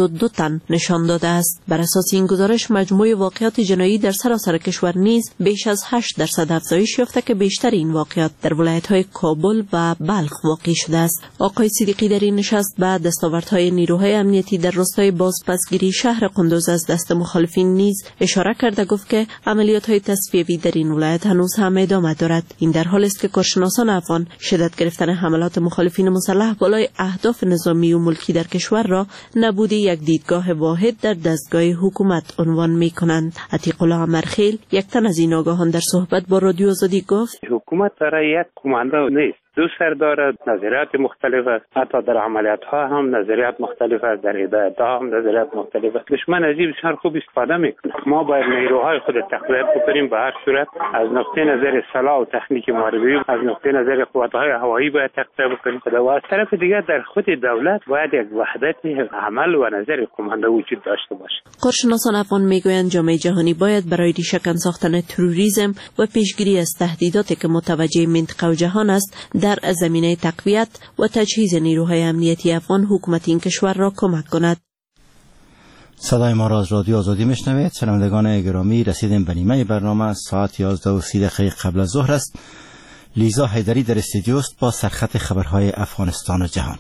افغانستان نشان داده است. بر اساس این گزارش مجموع واقعات جنایی در سراسر کشور نیز بیش از هشت درصد افزایش یافته که بیشتر این واقعات در ولایت‌های کابل و بلخ واقع شده است. آقای صدیقی در این نشست بعد دستاوردهای نیروهای امنیتی در راستای بازپسگیری شهر قندوز از دست مخالفین نیز اشاره کرده گفت که عملیات‌های تصفیه‌ای در این ولایت هنوز هم ادامه دارد. این در حالی است که کارشناسان افغان شدت گرفتن حملات مخالفین مسلح بالای اهداف نظامی و ملکی در کشور را نبودی یک دیدگاه واحد در دستگاه حکومت عنوان می‌کنند. عتیق الله مرخیل یک تن از این آگاهان در صحبت با رادیو آزادی گفت حکومت برای یک کماندا نیست، دو سر دارد، نظریات مختلف است، حتی در عملیات ها هم نظریات مختلف است، در هدایت ها هم نظریات مختلف است. دشمن از این بسیار خوب استفاده میکنه. ما باید نیروهای خود تقویت بکنیم. به هر صورت از نقطه نظر سلاح و تکنیک محاربی، از نقطه نظر قوت‌های هوایی باید تقویت بکنیم و از طرف دیگر در خود دولت باید یک وحدت عمل و نظر کماندا وجود داشته باشه. کارشناسان افغان میگویند جامعه جهانی باید برای ریشه‌کن ساختن تروریسم و پیشگیری از تهدیداتی که متوجه منطقه و جهان است در زمینه تقویت و تجهیز نیروهای امنیتی افغان حکومت این کشور را کمک کند. صدای ما را از رادیو آزادی میشنوید. شنوندگان گرامی، رسیدیم به نیمه برنامه. ساعت یازده و سی دقیقه قبل از ظهر است. لیزا حیدری در استودیو است با سرخط خبرهای افغانستان و جهان.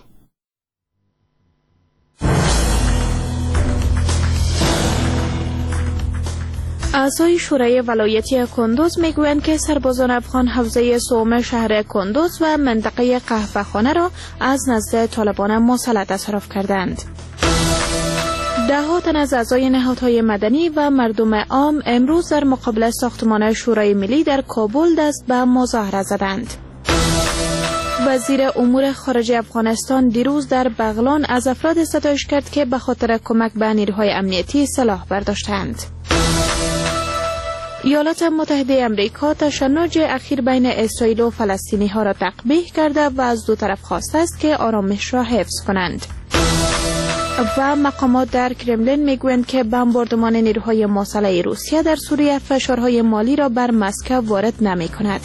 اعضای شورای ولایتی کندوز میگویند که سربازان افغان حوزه سوم شهر کندوز و منطقه قهوه‌خانه را از نزد طالبان مسلح تصرف کردند. ده ها تن از اعضای نهادهای مدنی و مردم عام امروز در مقابل ساختمان شورای ملی در کابل دست به مظاهره زدند. وزیر امور خارجه افغانستان دیروز در بغلان از افراد ستایش کرد که به خاطر کمک به نیروهای امنیتی سلاح برداشتند. ایالات متحده امریکا تشنج اخیر بین اسرائیل و فلسطینی ها را تقبیح کرده و از دو طرف خواسته است که آرامش را حفظ کنند. و مقامات در کرملین میگویند که بمباردمان نیروهای مسلح روسیه در سوریه فشارهای مالی را بر مسکو وارد نمی کند.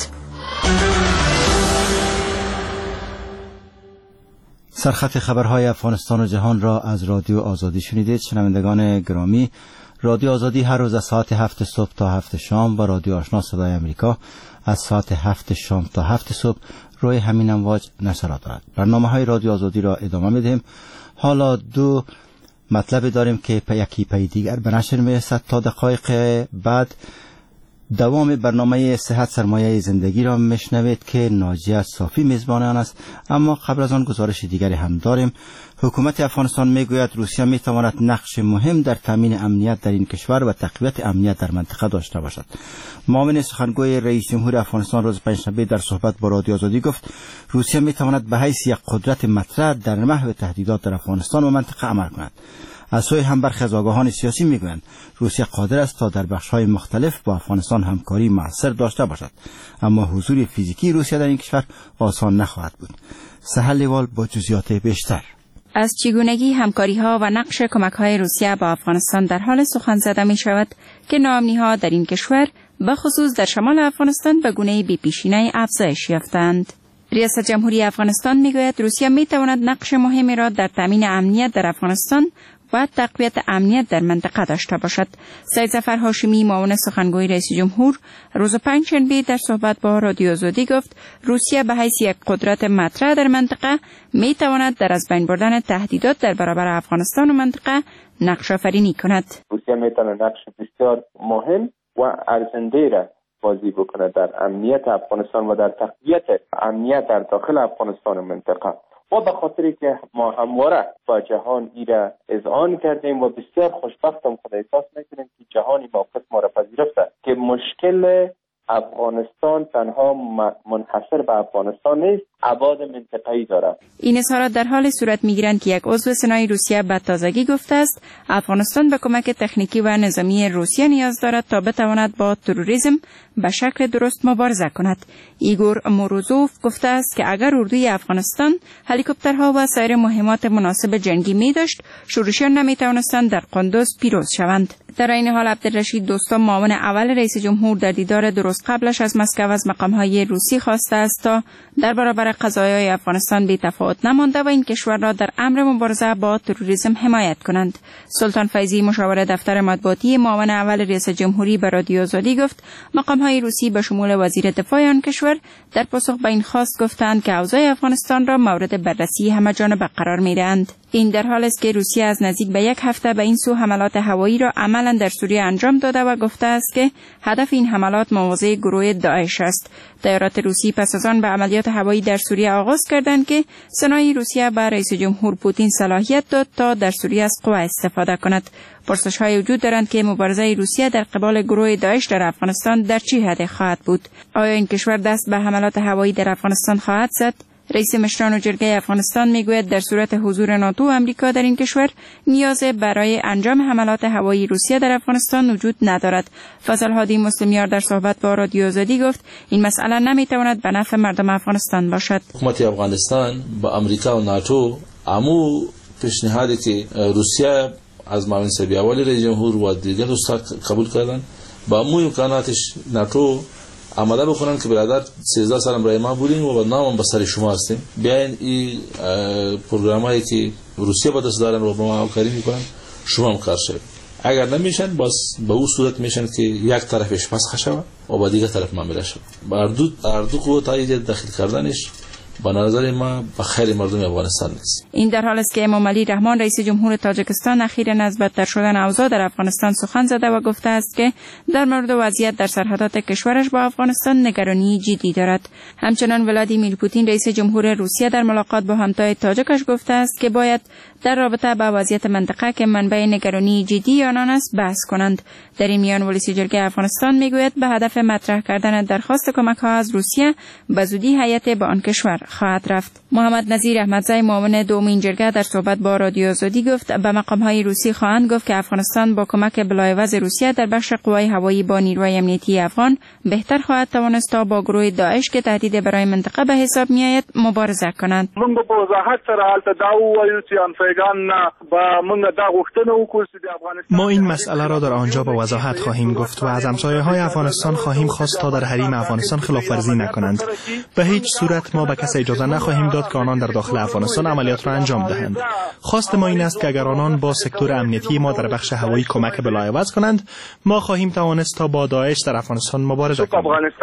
سرخط خبرهای افغانستان و جهان را از رادیو آزادی شنیدید. شنوندگان گرامی، رادیو آزادی هر روز از ساعت هفت صبح تا هفت شام و رادیو آشنا صدای امریکا از ساعت هفت شام تا هفت صبح روی همین امواج نشرات دارد. برنامه های رادیو آزادی را ادامه میدهیم. حالا دو مطلب داریم که پی یکی پی دیگر به نشر میرسد. تا دقایق بعد دوام برنامه صحت سرمایه زندگی را میشنوید که ناجیه صافی میزبان آن است. اما قبل از آن گزارش دیگری هم داریم. حکومت افغانستان میگوید روسیه میتواند نقش مهم در تامین امنیت در این کشور و تقویت امنیت در منطقه داشته باشد. معاون سخنگوی رئیس جمهور افغانستان روز پنجشنبه در صحبت با رادیو آزادی گفت روسیه میتواند به حیث یک قدرت مطرح در محو تهدیدات در افغانستان و منطقه عمل کند. از سوی هم برخی از آگاهان سیاسی میگویند روسیه قادر است تا در بخش‌های مختلف با افغانستان همکاری موثر داشته باشد، اما حضور فیزیکی روسیه در این کشور آسان نخواهد بود. سهل لیوال با جزئیات بیشتر. از چگونگی همکاری‌ها و نقش کمک‌های روسیه با افغانستان در حال سخن زده می‌شود که ناامنی‌ها در این کشور به خصوص در شمال افغانستان به گونه‌ای بی‌پیشینه افزایش یافتند. ریاست جمهوری افغانستان می‌گوید روسیه می‌تواند نقش مهمی را در تامین امنیت در افغانستان و تقویت امنیت در منطقه داشته باشد. سید ظفر هاشمی معاون سخنگوی رئیس جمهور روز پنجشنبه در صحبت با رادیو آزادی گفت روسیه به حیث یک قدرت مطرح در منطقه می تواند در از بین بردن تهدیدات در برابر افغانستان و منطقه نقش آفرینی کند. روسیه می تواند نقش بسیار مهم و ارزنده را بازی بکند در امنیت افغانستان و در تقویت امنیت در داخل افغانستان و منطقه. و به خاطری که ما همواره با جهان ایره اذعان کردیم و بسیار خوشبختم خود احساس میکنیم که جهانی موقف ما را پذیرفته که مشکل افغانستان تنها منحصر به افغانستان نیست، ابعاد منطقه‌ای دارد. این اظهارات در حال صورت میگیرند که یک عضو سنای روسیه به تازگی گفته است افغانستان به کمک تکنیکی و نظامی روسیه نیاز دارد تا بتواند با تروریسم به شکل درست مبارزه کند. ایگور موروزوف گفته است که اگر اردوی افغانستان هلیکوپترها و سایر مهمات مناسب جنگی می داشت، شورشیان نمی توانستند در قندوز پیروز شوند. در این حال عبدالرشید دوستم معاون اول رئیس جمهور در دیدار درست قبلش از مسکو از مقام‌های روسی خواسته است تا در برابر قضایای افغانستان بی تفاوت نمانده و این کشور را در امر مبارزه با تروریسم حمایت کنند. سلطان فیضی مشاور دفتر مطبوعاتی معاون اول رئیس جمهوری به رادیو آزادی گفت مقام‌های روسی به شمول وزیر دفاع آن کشور در پاسخ به این خواست گفتند که اوضاع افغانستان را مورد بررسی همه‌جانبه قرار می‌دهند. این در حالی است که روسیه از نزدیک به یک هفته به این سو حملات هوایی را عملاً در سوریه انجام داده و گفته است که هدف این حملات مواضع گروه داعش است. طیارات روسی پس از آن به عملیات هوایی در سوریه آغاز کردند که سنای روسیه به رئیس جمهور پوتین صلاحیت داد تا در سوریه از قوا استفاده کند. پرسش‌های وجود دارند که مبارزه روسیه در قبال گروه داعش در افغانستان در چه حد خواهد بود؟ آیا این کشور دست به حملات هوایی در افغانستان خواهد زد؟ رئیس مشران و جرگه افغانستان میگوید در صورت حضور ناتو و امریکا در این کشور نیاز برای انجام حملات هوایی روسیه در افغانستان وجود ندارد. فضل هادی مسلمیار در صحبت با رادیو آزادی گفت این مسئله نمیتواند به نفع مردم افغانستان باشد. حکومت افغانستان با امریکا و ناتو امو پیشنهادی که روسیه از معاون سبی اول رئیس جمهور و دیگر دوستان قبول کردن با امو امکاناتش ناتو آماده بکنن که برادر سیزده سال برای ما بودیم و نام به سر شما هستیم. بیاین این پروگرامایی که روسیه با دست دارن و با ما همکاری میکنن شما هم کار شد. اگر نمیشن باز به اون صورت میشن که یک طرفش پس خشوه و با دیگر طرف معامله شد. اردو اردو قوتای داخل کردنش با نظر ما به خیر مردم افغانستان نیست. این در حالی است که امام علی رحمان رئیس جمهور تاجیکستان اخیراً از بدتر شدن اوضاع در افغانستان سخن زده و گفته است که در مورد وضعیت در سرحدات کشورش با افغانستان نگرانی جدی دارد. همچنان ولادیمیر پوتین رئیس جمهور روسیه در ملاقات با همتای تاجیکش گفته است که باید در رابطه با وضعیت منطقه که منبع نگرانی جدی آنان است بحث کنند. در این میان ولسی جرگه افغانستان میگوید به هدف مطرح کردن درخواست کمک‌ها از روسیه به زودی هیئت به آن کشور خواهد رفت. محمد نظیر احمدزی معاون دومین جرگه در صحبت با رادیو آزادی گفت به مقام‌های روسی خواهند گفت که افغانستان با کمک بلایوز روسیه در بخش قوای هوایی با نیروی امنیتی افغان بهتر خواهد توانست تا با گروه داعش که تهدید برای منطقه به حساب میآید مبارزه کنند. من به وضاحت سره حالت داو وایو چې انفیگان با من دا غوښتنه وکړو چې د افغانستان ما این مسئله را در آنجا با وضاحت خواهیم گفت و از همسایه‌های افغانستان خواهیم خواست تا در حریم افغانستان خلاف‌ورزی نکنند. به هیچ صورت ما به کسی اجازه نخواهیم داد که آنان در داخل افغانستان عملیات را انجام دهند. خواست ما این است که اگر آنان با سکتور امنیتی ما در بخش هوایی کمک بلایوز کنند ما خواهیم توانست تا با داعش در افغانستان مبارزه کنیم.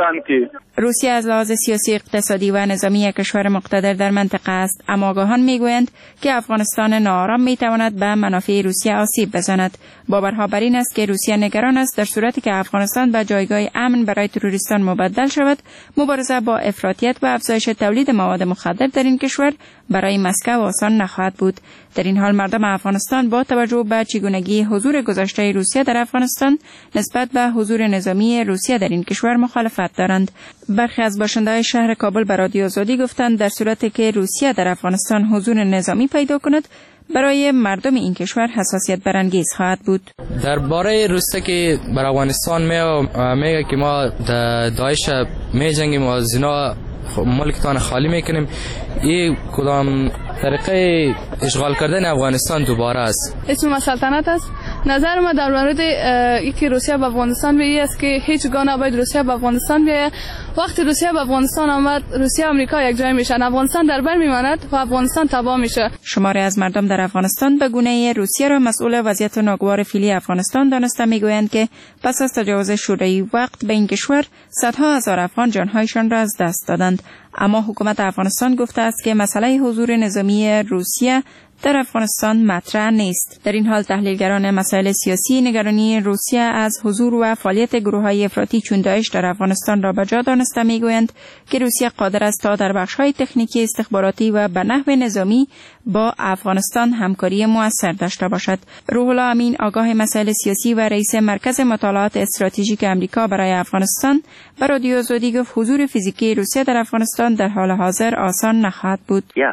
روسیه از لحاظ سیاسی، اقتصادی و نظامی کشور مقتدر در منطقه است، اما آگاهان میگویند که افغانستان ناآرام میتواند به منافع روسیه آسیب بزند. باورها بر این است که روسیه نگران است در صورتی که افغانستان به جایگاه امن برای تروریستان مبدل شود مبارزه با افراطیت و افزایش تولید مواد مخدر در این کشور برای مسکو آسان نخواهد بود. در این حال مردم افغانستان با توجه به چگونگی حضور گذشته روسیه در افغانستان نسبت به حضور نظامی روسیه در این کشور مخالفت دارند. برخی از باشنده‌های شهر کابل به رادیو آزادی گفتند در صورتی که روسیه در افغانستان حضور نظامی پیدا کند برای مردم این کشور حساسیت برانگیز خواهد بود. درباره روسیه که بر افغانستان میگه که ما داعش میجنگیم و از اینا ملکتان خالی میکنیم، این کدام طریقه اشغال کردن افغانستان دوباره است؟ اسم سلطنت است. نظر ما در مورد اینکه روسیه به افغانستان بیایی است که هیچ گاه نباید روسیه به افغانستان بیاید. وقتی روسیه به افغانستان آمد روسیه و آمریکا یک جای میشن، افغانستان در بر میماند و افغانستان تباه میشه. شماری از مردم در افغانستان به گونه روسیه را مسئول وضعیت ناگوار فعلی افغانستان دانسته میگویند که پس از تجاوز شوروی وقت به این کشور صدها هزار افغان جانهایشان را از دست دادند. اما حکومت افغانستان گفته است که مسئله حضور نظامی روسیه در افغانستان مطرح نیست. در این حال تحلیلگران مسائل سیاسی نگرانی روسیه از حضور و فعالیت گروه‌های افراطی چون داعش در افغانستان را به جا دانسته میگویند که روسیه قادر است تا در بخش‌های تکنیکی استخباراتی و به نحو نظامی با افغانستان همکاری موثر داشته باشد. روح الله امین آگاه مسائل سیاسی و رئیس مرکز مطالعات استراتژیک آمریکا برای افغانستان به رادیو آزادی گفت حضور فیزیکی روسیه در افغانستان در حال حاضر آسان نخواهد بود. Yeah.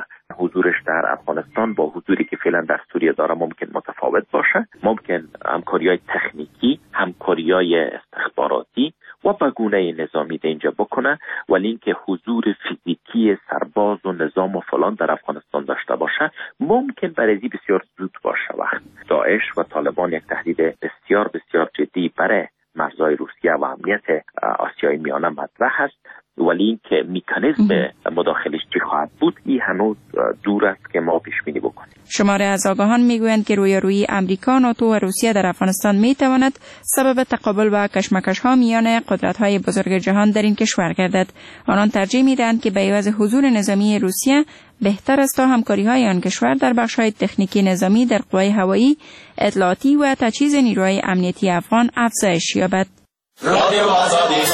حضورش در افغانستان با حضوری که فعلا در سوریه داره ممکن متفاوت باشه. ممکن همکاری‌های تکنیکی، همکاری‌های استخباراتی و به گونه نظامی در اینجا بکنه، ولی اینکه حضور فیزیکی سرباز و نظام و فلان در افغانستان داشته باشه ممکن برای بسیار زود باشه. وقت داعش و طالبان یک تهدید بسیار بسیار جدی برای مرزهای روسیه و امنیت آسیای میانه مطرح است، ولی اینکه مکانیزم مداخلش چی خواهد بود این هنوز دور است که ما پیش بینی بکنیم. شماره از آگاهان میگویند که رویارویی امریکا، ناتو و روسیه در افغانستان میتواند سبب تقابل و کشمکش ها میان قدرت های بزرگ جهان در این کشور گردد. آنان ترجیح میدهند که به عوض حضور نظامی روسیه بهتر است تا همکاری های آن کشور در بخش های تکنیکی نظامی در قوای هوایی، اطلاعاتی و تجهیز نیروهای امنیتی افغان افزایش یابد. رادیو آزادی.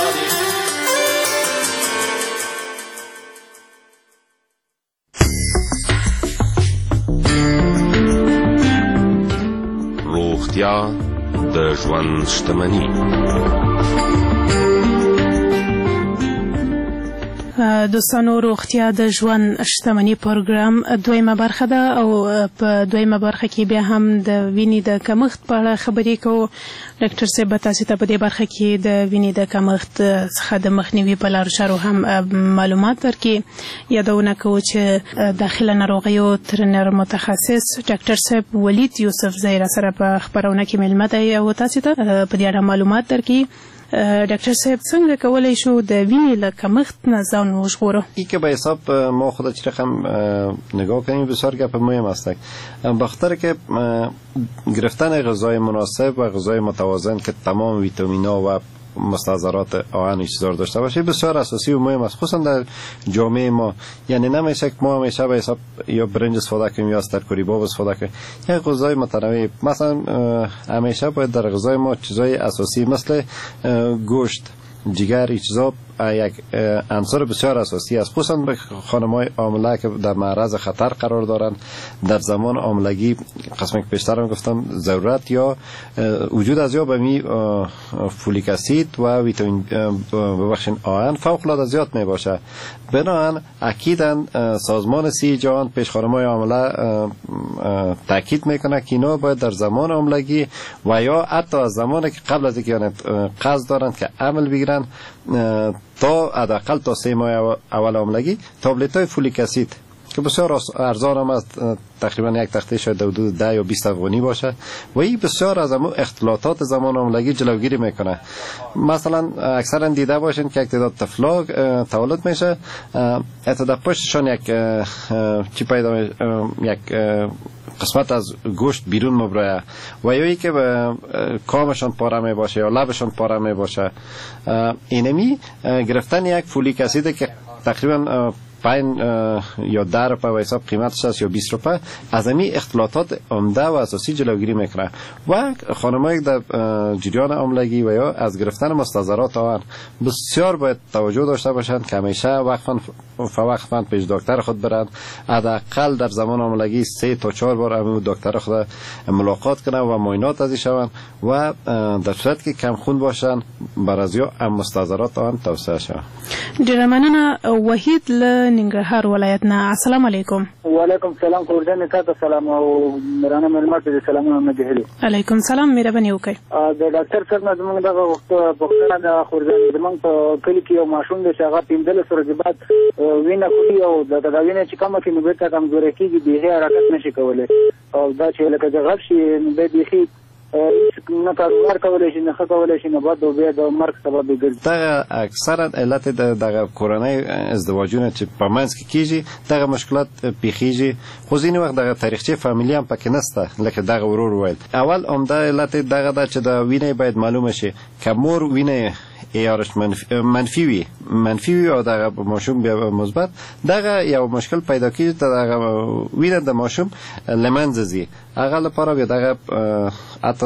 روغتیا د ژوند شتمني. دوستانو، روغتیا د ژوند شتمني پروګرام دویمه برخه ده او په دویمه برخه کې بیا هم د وینې د کمښت په اړه خبرې کوو. ډاکټر صاحب تاسو ته په دې برخه کې د وینې د کمښت څخه د مخنیوي په لارو چارو هم معلومات درکړي. یادونه کوو چې داخله ناروغیو ترنر متخصص ډاکټر صاحب ولید یوسف زیرا سره په خبرونه کې ملمه دی او تاسو ته په دې اړه معلومات درکړي. ډاکټر صاحب څنګه کولای شو د وینې له کمښت نه ځان وژغورو؟ این که به حساب ما خود چه رقم نگاه کنیم بسیار گپ مهم است. بخاطر که گرفتن غذای مناسب و غذای متوازن که تمام ویتامین‌ها و مستحضرات آهن چیزا داشته باشه بسیار اساسی و مهم است، خصوصا در جامعه ما. یعنی نمیشه که ما همیشه به حساب یا برنج استفاده کنیم یا ترکاری باب استفاده کنیم. یک غذای متنوع، مثلا همیشه باید در غذای ما چیزای اساسی مثل گوشت، جگر، چیزا یک عنصر بسیار اساسی است، خصوصا به خانم‌های حامله که در معرض خطر قرار دارند. در زمان حاملگی قسمی که پیشتر هم گفتم ضرورت یا وجود از یا به می فولیک اسید و ویتامین ببخشید آهن فوق العاده زیاد می باشه. بنابراین اکیداً سازمان صحت جهان پیش خانم‌های حامله تاکید میکنه که اینا باید در زمان حاملگی و یا حتی از زمانی که قبل از اینکه قصد دارند که عمل بگیرن تا حداقل تا سه ماه اول حاملگی تابلت‌های فولیک اسید که بسیار ارزان هم است، تقریبا یک تخته شاید حدود ده یا بیست افغانی باشه و این بسیار از همون اختلاطات زمان حاملگی جلوگیری میکنه. مثلا اکثرا دیده باشین که یک تعداد طفلا تولد میشه، ابتدا پشتشان یک چی پیدا یک قسمت از گوشت بیرون مبرایه و یا ای که کامشان پاره می باشه یا لبشان پاره می باشه. اینمی گرفتن یک فولیک اسید که تقریبا پنج یا ده روپه و حساب قیمتش است یا بیست روپه از امی اختلاطات عمده و اساسی جلوگیری میکنه و خانمایی در جریان حاملگی و یا از گرفتن مستحضرات آهن بسیار باید توجه داشته باشند که همیشه وقفا فوقفا پیش دکتر خود برند، حداقل در زمان حاملگی سه تا چهار بار همون دکتر خود ملاقات کنند و معاینات ازش شوند و در صورت که کم خون باشند بر از یا مستحضرات آهن توصیه شود. ډیره مننه. وحید له ننګرهار ولایت نه. السلام علیکم. وعلیکم السلام. کورجن تاسو سلام او مرانه ملمت دي سلامونه مجهلي. علیکم سلام. مهرباني وکړئ. د ډاکټر صاحب نه زموږ دغه وخت په د خورځن زموږ په کلی کې یو ماشوم د شغه پیندل سره د بعد وینه کوي او د تداوینه چې کومه کې نو به تا کمزوري کیږي به حرکت نشي کولای او دا چې لکه د غږ شي به بيخي نه کار کولای شي نه کولای شي نه بعد به د مرګ سبب ګرځي. دا اکثرا علت د کورنۍ ازدواجونه چې په منځ کې کیږي دغه مشکلات پیخیږي، خو ځینې وخت دغه تاریخچه فامیلی هم پکې نسته لکه دغه ورور ویل. اول عمده علت دغه دا چې د وینې باید معلومه شي که مور وینې ایارش منفی منفی وی منفی وی او دغه ماشوم بیا مثبت دغه یو مشکل پیدا کیږي دغه وینه د ماشوم لمنځ زی هغه لپاره بیا دغه حتی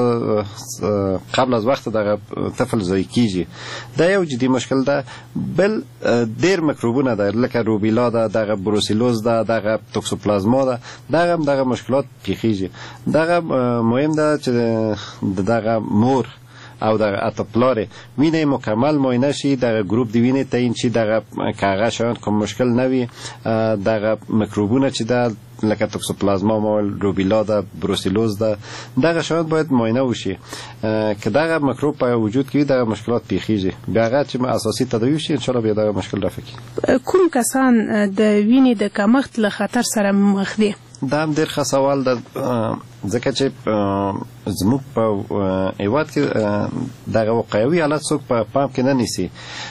قبل از وقت دغه طفل زای کیږي. دا یو جدي مشکل ده. بل ډیر میکروبونه ده لکه روبیلا ده، دغه بروسیلوز ده، دغه توکسوپلازما ده، دغه دغه مشکلات پیخیږي. دغه مهم ده چې دغه مور او د اتپلار وینه مکمل معاینه شي د ګروپ دی وینه ته ان چې د کاغه شان کوم مشکل نه وي د میکروبونه چې د لکه توکسوپلازما مول روبیلا ده بروسیلوز ده دغه شاید باید معاینه وشي که دغه میکروب په وجود کې دغه مشکلات پیښیږي بیا هغه چې اساسي تداوی شي ان شاء الله بیا دغه مشکل رافع کیږي. کوم کسان د وینې د کمښت له خطر سره مخ دي؟ دا هم ډېر ښه سوال ده ځکه چې زموږ په هېواد کې دغه وقایوي حالت څوک په پام کې نه نیسي.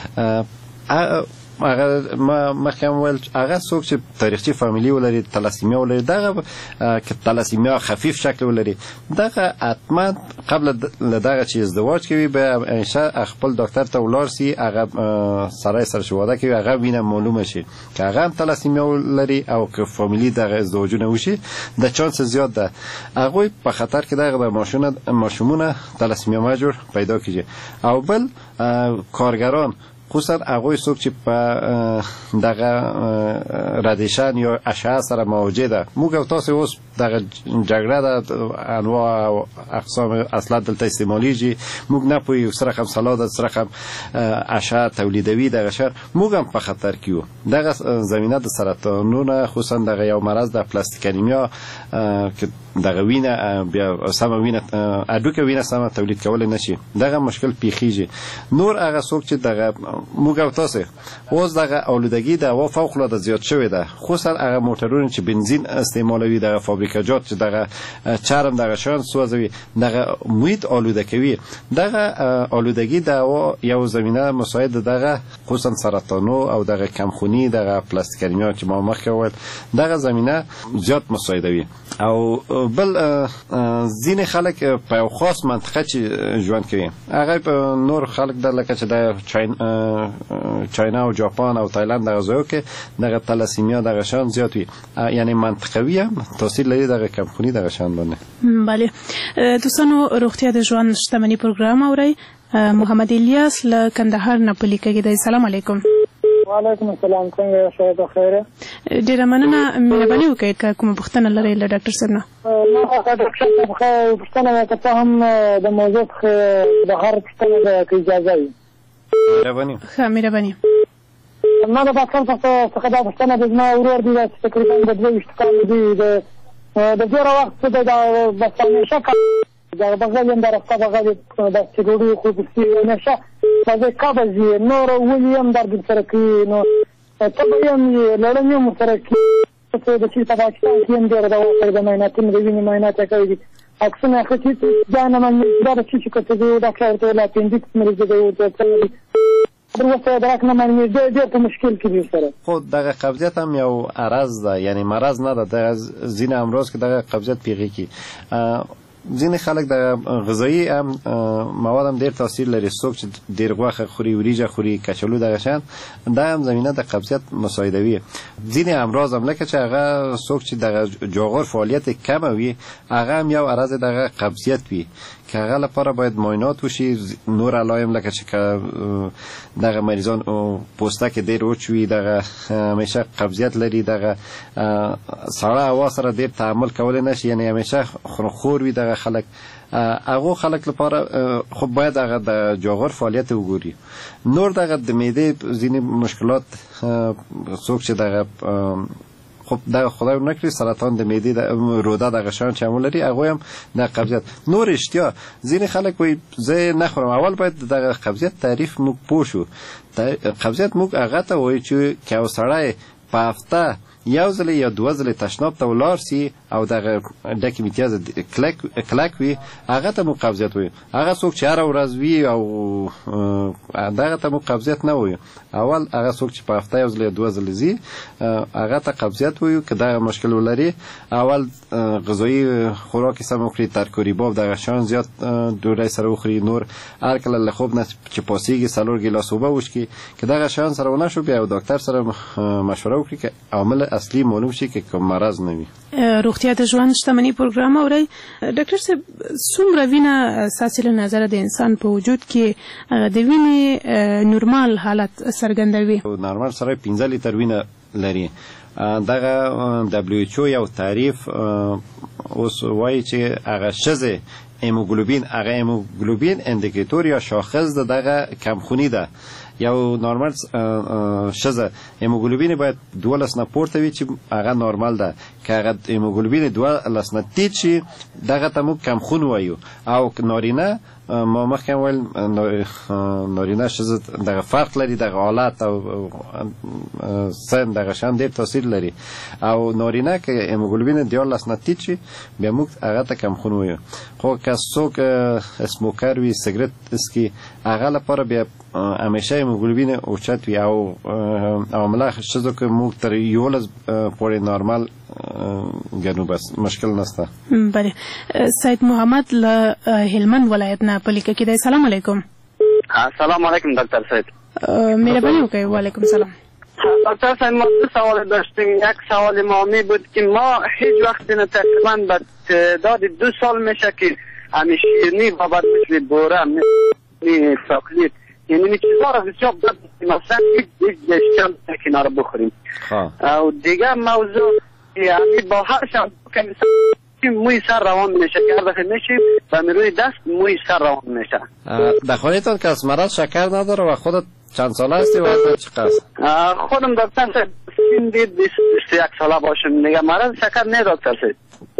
هغه ما مخکې هم ویل هغه څوک چې تاریخچې فامیلي ولري تلاسیمیا ولري دغه که تلاسیمیا خفیف شکل ولري دغه حتما قبل له دغه چې ازدواج کوي به همیشه خپل ډاکټر ته ولاړ سي هغه سره سره شواده کوي هغه وینه معلومه شي که هغه هم تلاسیمیا ولري او که فامیلي دغه ازدواجونه وشي د چانس زیات ده هغوی په خطر کې دغه د ماشومونه تلاسیمیا مجور پیدا کیږي. او بل کارګران خصوصا هغوی څوک چې په دغه رادیشن یا اشعه سره مواجه ده موږ او تاسو اوس دغه جګړه د انواع او اقسام اصلا دلته استعمالیږي موږ نه پوهیږو سره هم سلاد سره هم اشعه تولیدوي دغه شر موږ هم په خطر کې یو. دغه زمینه د سرطانونه خصوصا دغه یو مرض د پلاستیک انیمیا که دغه وینه بیا سمه وینه اډوکه وینه سمه تولید کول نشي دغه مشکل پیښیږي. نور هغه څوک چې دغه موږ او تاسو اوس دغه اولودګي د هوا فوق العاده زیات شوې ده خصوصا هغه موټرونه چې بنزین استعمالوي دغه فابریکاجات چې دغه چرم دغه شان سوځوي دغه محیط آلوده کوي دغه آلودګي د هوا یو زمینه مساعد دغه خصوصا سرطانو او دغه کمخونی دغه پلاستیک انیمیا چې ما مخکې وویل دغه زمینه زیات مساعدوي. او بل ځینې خلک په یو خاص منطقه چې ژوند کوي هغه په نور خلک د لکه چې د چاینا او ژاپن او تایلند دغه ځایو کې دغه تلاسیمیا دغه شان زیات وي یعنی منطقوي هم تاثیر لري دغه کمخونی دغه شان باندې. بله دوستانو روغتیا د ژوند شتمني پروګرام اورئ. محمد الیاس له کندهار نه په لیکه کې دی. سلام علیکم. وعلیکم السلام. څنګه شاید بخیر؟ ډیره مننه مهرباني وکړئ که کومه پوښتنه لرئ له ډاکټر صاحب نه. ما هغه ډاکټر صاحب خو پوښتنه وکړه هم د موضوع بهر پوښتنه ده که اجازه وي. مهرباني. ښه مهرباني. ما د ډاکټر صاحب څخه دا پوښتنه ده زما ورور دی چې تقریبا د دوه ویشت کالو دی د ډېره وخت د بس همیشه د بغل یم د رسته بغل د سګوړي خو بسي همیشه د قبض نور ولي هم درد سره کوي نو طبعا یم لړم یم سره کوي د چې په پاکستان کې هم ډېره دوا د معایناتو د وینې معاینات کوي اکثر اخري ځان من دا چې کوته دی ډاکټر ته لا اپندکس مریض دی ورته دروسته درک نه مانی ډېر په مشکل کې دي سره. خو دغه قبضیت هم یو عرض ده یعنی مرض نه ده د ځینې امراض کې دغه قبضیت پیږي کی ځینې خلک د غذایی هم مواد هم ډېر تاثیر لري څوک چې ډېر غوښه خوري وریجه خوري کچالو دغه شان دا هم زمینه د قبضیت مساعدوي. ځینې امراض هم لکه چې هغه څوک چې دغه جاغور فعالیت کم وي هغه هم یو عرض دغه قبضیت وي که هغه لپاره باید معاینات وشي. نور علایم لکه چې دغه مریضان پوستکي ډېر وچ وي دغه همیشه قبضیت لري دغه سړه هوا سره ډېر تعامل کولی نشي یعنی همیشه خور وي دغه خلک هغه خلک لپاره خو باید هغه د جاغور فعالیت وګوري. نور دغه د معدې ځینې مشکلات څوک چې دغه خب دغه خدای نکړي سرطان د معدې د روده دغه شان چې عمل لري هغه هم د قبضیت. نور اشتیا ځینې خلک وایي زه نه خورم اول باید دغه قبضیت تعریف موږ پوه شو. قبضیت موږ هغه ته وایي چې که یو سړی په هفته یو ځل یا دوه ځلې تشناب ته ولاړ سي او دغه ډکې امتیاز کلک وي هغه ته موږ قبضیت وایو. هغه څوک چې هره ورځ وي او دغه ته موږ قبضیت نه وایو. اول هغه څوک چې په هفته یو ځل یا دوه ځلې ځي هغه ته قبضیت وایو. که دغه مشکل ولري اول غذایي خوراک یې سم وکړي ترکاري باب دغه شان زیات ډوډۍ سره وخوري. نور هر کله له خوب نه چې پاسېږي څلور ګیلاس اوبه وڅښي. که دغه شان سره ونه شو بیا یو ډاکټر سره مشوره وکړي که عامل اصلي معلوم شي که کوم مرض نه وي. روغتیا د ژوند شتمني پروګرام اورئ. ډاکټر صاحب څومره وینه ستاسو له نظره د انسان په وجود کې د وینې نورمال حالت څرګندوي؟ نورمال سره پنځه لیتر وینه لري. دغه دبلیو ایچ او یو تعریف اوس وایي چې هغه ښځې ایموگلوبین هغه ایموگلوبین اندیکیتور یا شاخص د دغه کمخونی ده. یو نورمال شزه ایموگلوبین باید دولس نه پورته وي چې هغه نورمال ده. که هغه ایموگلوبین دولس نه ټیټ شي دغه ته موږ کمخون وایو. او نارینه ما مخکې ویل نارینه شزه دغه فرق لري، دغه حالت او سن دغه شان ډېر تاثیر لري. او نارینه که ایموگلوبین دولس نه ټیټ شي بیا موږ هغه ته کمخون وایو. خو که څوک اسموکر وي، سیګریټ اسکي، هغه لپاره بیا همیشه ایموگلوبین اوچت وي. او عامله شزو که موږ تر یولس پورې نورمال ګڼو، بس مشکل نشته. بله. سید محمد له هلمند ولایت نه په لیکه کې دی. سلام علیکم. سلام علیکم دکتر سید. مهربانی وکړئ. وعلیکم سلام. دکتر سید ما دو سوال داشتیم. یک سوال ما می بود که ما هیچ وقت نه تقریبا به تعداد دو سال میشه که همین شیرینی بابت مثل بوره، مثل چاکلیت، یعنی این چیزها را بسیار بد مثلا یک جشن کنار بخوریم. و دیگه موضوع یعنی با هر شب که موی سر روان میشه، که هر دفعه میشیم و روی دست موی سر روان میشه. در خانه‌تان که از مرض شکر نداره و خودت چند ساله هستی و وزن چقدر است؟ خودم دکتر سین دید بیست یک ساله باشم دیگه. مرض شکر نه دکتر سید.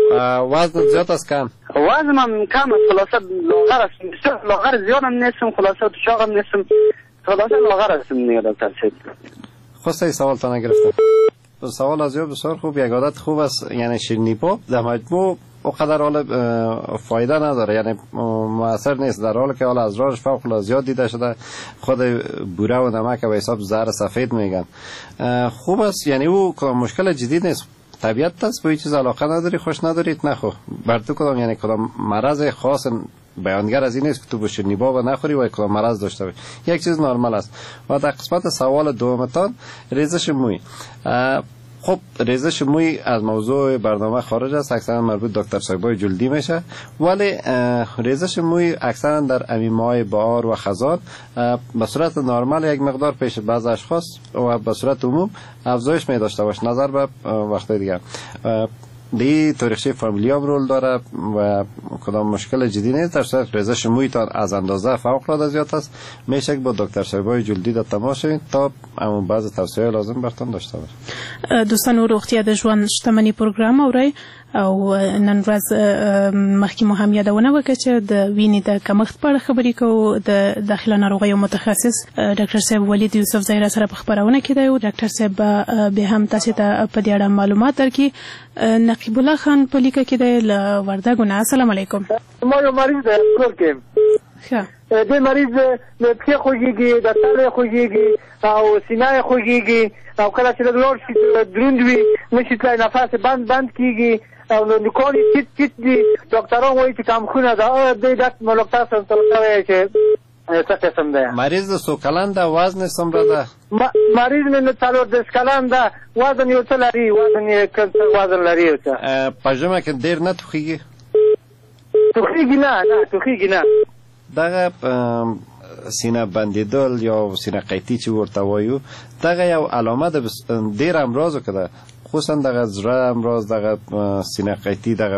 وزن زیاد است کم؟ وزنم کم است، خلاصه لاغر است. لاغر زیادم نیستم، خلاصه تشاغم نیستم، خلاصه لاغر هستم دیگه دکتر سید. خواسته سوال تا نگرفتم. سوال از بسیار خوب. یک عادت خوب است، یعنی شیرینی پاپ در مجموع اونقدر حال فایده نداره، یعنی مؤثر نیست، در حالی که حال از راهش فوق العاده زیاد دیده شده. خود بوره و نمک به حساب زهر سفید میگن. خوب است، یعنی او مشکل جدید نیست. طبیعت است، به هیچ چیز علاقه نداری، خوش ندارید نخو. بر تو کدام یعنی کدام مرض خاص بیانگر از این نیست که تو به شیرینی باب نخوری و کدام مرض داشته باشی. یک چیز نرمال است. و در قسمت سوال دومتان ریزش موی، خب ریزش موی از موضوع برنامه خارج است، اکثرا مربوط دکتر صاحبای جلدی میشه. ولی ریزش موی اکثرا در همین ماه بهار و خزان به صورت نرمال یک مقدار پیش بعض اشخاص و به صورت عموم افزایش می داشته باشه نظر به وقت دیگه. دی تاریخچه فامیلی هم رول داره و کدام مشکل جدی نیست. در صورت ریزش مویتان از اندازه فوق العاده زیاد است، میشه که با دکتر صاحبای جلدی در تماس شوید تا همون بعض توصیه لازم برتون داشته باشه. دوستان روغتیا د ژوند شتمنۍ پروګرام اورئ او نن ورځ مخکې مو هم یادونه وکړه چې د وینې د کمښت په اړه خبرې کوو. د داخله ناروغیو متخصص ډاکټر صاحب ولید یوسف زهرا سره په خبرونه کې دی او ډاکټر صاحب به هم تاسو ته په دې اړه معلومات درکړي. نقیب الله خان په لیکه کې دی له وردګو نه. السلام علیکم. ما یو مریض دی کور کې. ښه. دې مریض له پښې خوږېږي، د تلې خوږېږي او سینه یې خوږېږي او کله چې لږ لوړ شي دروند وي نشي تللی، نفس بند بند کېږي او نوکان یې ټیټ ټیټ دي. ډاکټران وایي چې کمخونه ده. دې ډاکټر ملکتر سره شوی چې څه قسم دی؟ مریض څو کلن ده؟ وزن څومره ده؟ مریض مې څلور دېرش کلن ده. وزن یو څه لري؟ وزن یې څه وزن لري یو څه؟ په ژمه کې ډېر نه توخېږي؟ توخېږي نه نه توخېږي نه. دغه سینه بندیدل یا سینه قیطی چې ورته وایو دغه یو علامه ده ډېر امراضو کې ده، خصوصا دغه زړه امراض، دغه سینه قیطی، دغه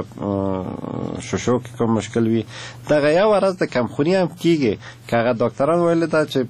ششو کې کوم مشکل وي، دغه یو ورځ د کمخونی هم کیږي که هغه ډاکټران ویل ده چې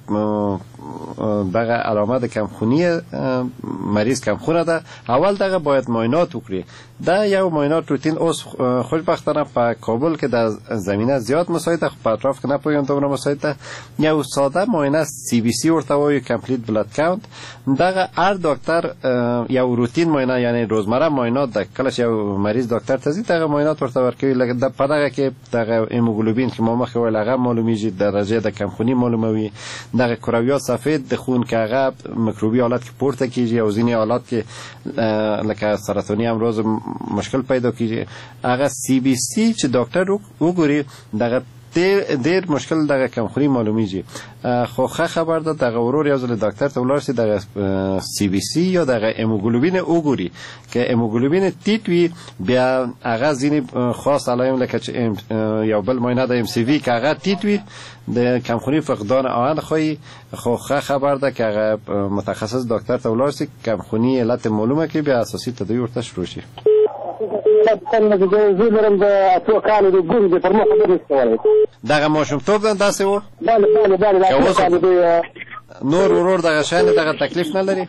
دغه علامه د کمخونی مریض کمخونه ده. اول دغه باید معاینات وکړي. دا یو معاینات روتین اوس خوشبختانه په کابل کې د زمینه زیات مساعده، په اطراف کې نه پوهیم دومره مساعده. یو ساده معاینه سی بی سی ورته وایي، کمپلیت بلاد کاونت. دغه هر ډاکټر یو روتین معاینه یعنی روزمره معاینات ده. کله چې یو مریض ډاکټر ته ځي دغه معاینات ورته ورکوي. لکه په دغه کې دغه ایموګلوبین چې ما مخکې ویل هغه معلومیږي، درجه د کمخونی معلوموي، دغه کرویات سفید د خون که هغه میکروبي حالت کې پورته کیږي او ځینې حالات کې لکه سرطاني امراض مشکل پیدا کیږي. هغه سی بی سی چې ډاکټر وګوري دغه ډېر مشکل دغه کمخونی معلومیږي. خو ښه خبر ده دغه ورور یو ځل ډاکټر ته ولاړ شي دغه سی بی سی یا دغه ایموګلوبین وګوري. که ایموګلوبین ټیټ وي بیا هغه ځینې خاص علایم لکه چې یو بل معاینه د ام سی وي که هغه ټیټ وي د کمخونی فقدان آهن ښایي. خو ښه خبر ده که هغه متخصص ډاکټر ته ولاړ شي، کمخونی علت معلومه کې بیا اساسي تداوی ورته شروع شي. څنګه چې زه لرم د اتو کالو د ګوند پر مخ خبرې کولای دغه ماشومتوب داسې و بله بله بله دا کالو د نور ورور دغه شان دغه تکلیف نه لري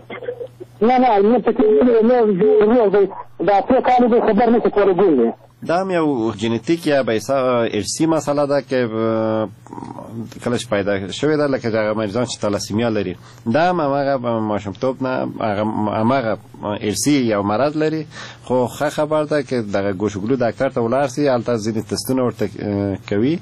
نه نه نه تکلیف نه ورور دی دا اتو کالو د خبر نه کولای ګوند دا هم یو جنتیک یا بیسا ارسی مسئله ده که کلش پیدا شوی ده لکه دغه مریضان چې تالاسیمیا لري دا هم هغه ماشومتوب نه هغه ارسی یا مرض لري خو ښه خبر ده که دغه ګوشګلو ډاکټر ته ولاړ سي هلته ځینې تستونه ورته کوي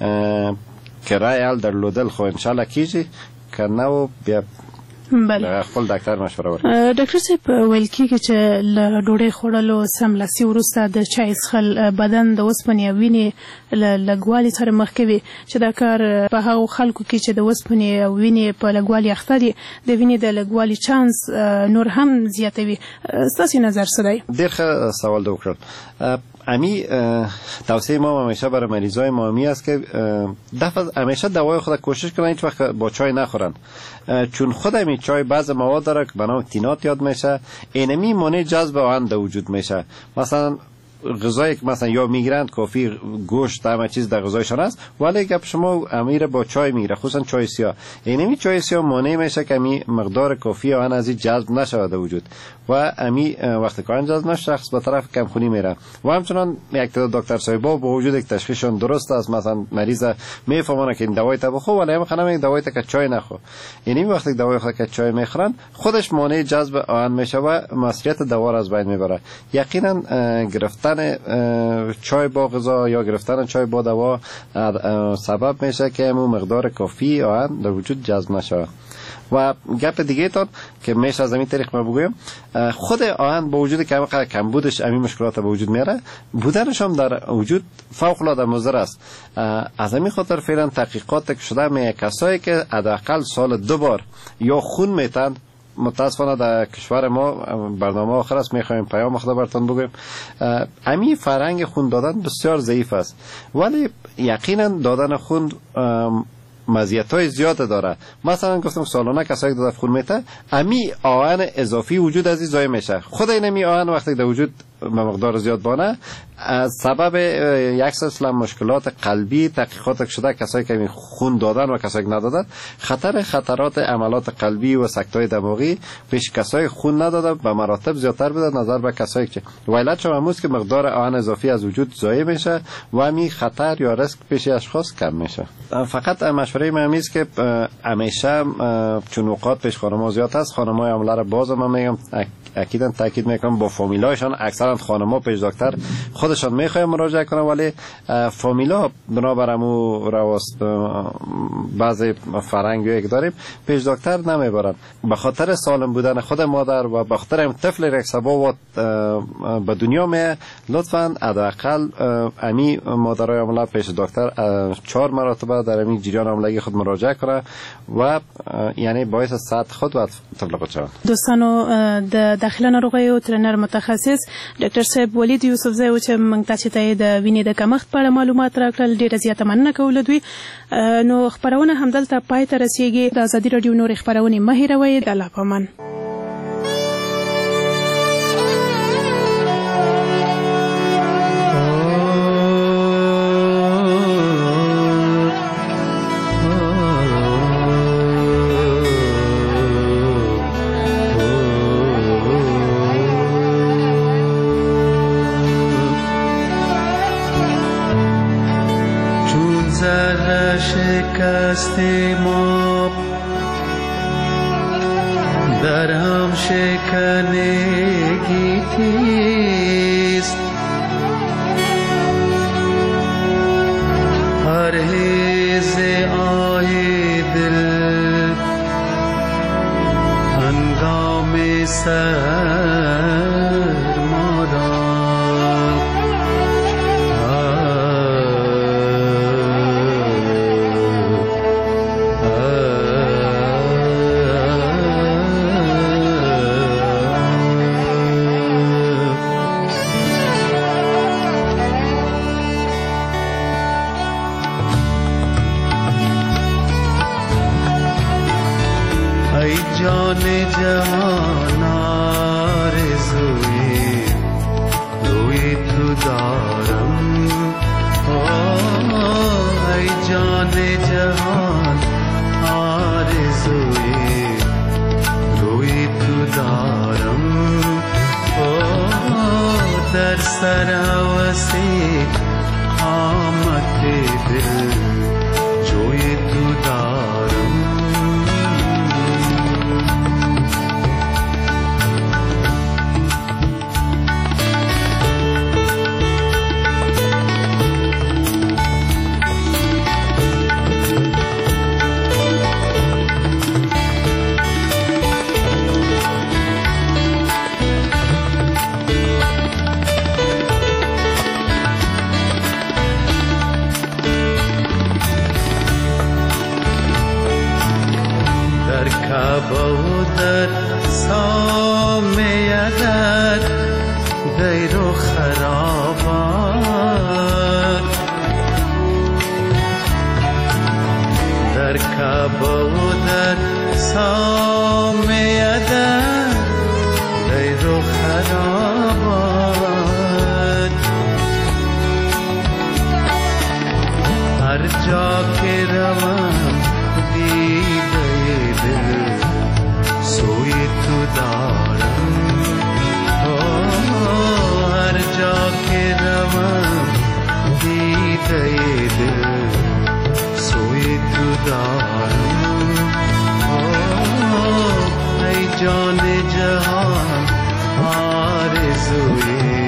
که رای حل درلودل خو انشاءالله کیږي که نه بیا بله خپل ډاکټر مشوره ورکړي. ډاکټر صاحب ویل کېږي چې له ډوډۍ خوړلو سملاسي وروسته د چای څښل بدن د اوسپنې او وینې له لږوالي سره مخ کوي چې دا کار په هغو خلکو کې چې د اوسپنې او وینې په لږوالي اخته دي د وینې د لږوالي چانس نور هم زیاتوي. ستاسې نظر څه دی؟ ډېر ښه سوال ده وکړل. امی توصیه ما همیشه برای مریضای ما همی است که دفعه همیشه دوای خود کوشش کنن هیچ وقت با چای نخورن، چون خود امی چای بعض مواد داره که به نام تینات یاد میشه، اینمی مانع جذب آن در وجود میشه. مثلا غذایی که مثلا یا میگیرند کافی گوشت همه چیز در غذایشان است، ولی گپ شما امیر با چای میگیره، خصوصا چای سیاه. اینمی چای سیاه مانع میشه که امی مقدار کافی آن از این جذب نشود در وجود و امی وقتی که آن جذب نشه شخص به طرف کمخونی میره. و همچنان یک تعداد دکتر صاحبا با وجود یک تشخیصشون درست است، مثلا مریض میفهمونه که این دوای تا بخور ولی هم خنم یک دوای تا که چای نخور. اینمی وقتی دوای خود که چای میخورن خودش مانع جذب آن میشه و مصرفیت دوا را از بین میبره. یقینا گرفتن چای با غذا یا گرفتن چای با دوا سبب میشه که امو مقدار کافی آن در وجود جذب نشه. و گپ دیگه تان که میشه از این طریق ما بگویم خود آهن با وجود که همه کمبودش همین مشکلات به وجود میاره، بودنش هم در وجود فوق العاده مضر است. از همین خاطر فعلا تحقیقات شده می کسایی که حداقل سال دو بار یا خون میتن، متاسفانه در کشور ما برنامه آخر است میخوایم پیام خدا براتون بگویم امی فرهنگ خون دادن بسیار ضعیف است، ولی یقینا دادن خون مزیت‌های زیاد داره. مثلا گفتم سالانه کسایی که دادن خون میته امی آهن اضافی وجود از این ضایع میشه. خود این امی آهن وقتی در وجود به مقدار زیاد بانه از سبب یک سلسله مشکلات قلبی تحقیقات شده کسایی که خون دادن و کسایی که ندادن خطر خطرات عملات قلبی و سکته‌های دماغی پیش کسایی خون ندادن به مراتب زیادتر بوده نظر به کسایی که ویلت شما هموز که مقدار آهن اضافی از وجود ضایع میشه و امی خطر یا ریسک پیش اشخاص کم میشه. فقط مشوره من است که همیشه چون اوقات پیش خانم‌ها زیاد هست خانم‌های عامله را باز من میگم اکیدا تاکید میکنم با فامیلایشان اکثرا خانم‌ها پیش دکتر خودشان میخوایم مراجعه کنن، ولی فامیلا بنابرامو رواست بعضی فرهنگی که داریم پیش دکتر نمیبرن به خاطر سالم بودن خود مادر و به خاطر این طفل یک سبا به دنیا می لطفاً حداقل امی مادرای عامله پیش دکتر چهار مرتبه در امی جریان عاملگی خود مراجعه کنه و یعنی باعث صحت خود و طفل خود شوند. دوستانو د داخله ناروغیو او ترنر متخصص ډاکټر صاحب ولید یوسفزی و چې موږ تاسو ته د وینې د کمښت په اړه معلومات راکړل، ډیره زیاته مننه کوو له دوی. نو خبرونه همدلته پای ته رسیږي. د ازادي راډیو نورې خبرونې مه هېروئ. د الله په امان. شکست ما در هم شکنگی تیست، پرهیز آه دل هنگام سر ما را جان جهان آرزوی روی تو دارم در سر هوسی قامت دل جوی تو دارم در سامه در دیر و خرابات در کعبه و در سامه در دیر و خرابات هر جا که روم دیده دل سوی تو دارم هر جا که روم دیده دل سوی تو دارم ای جان جهان آرزوی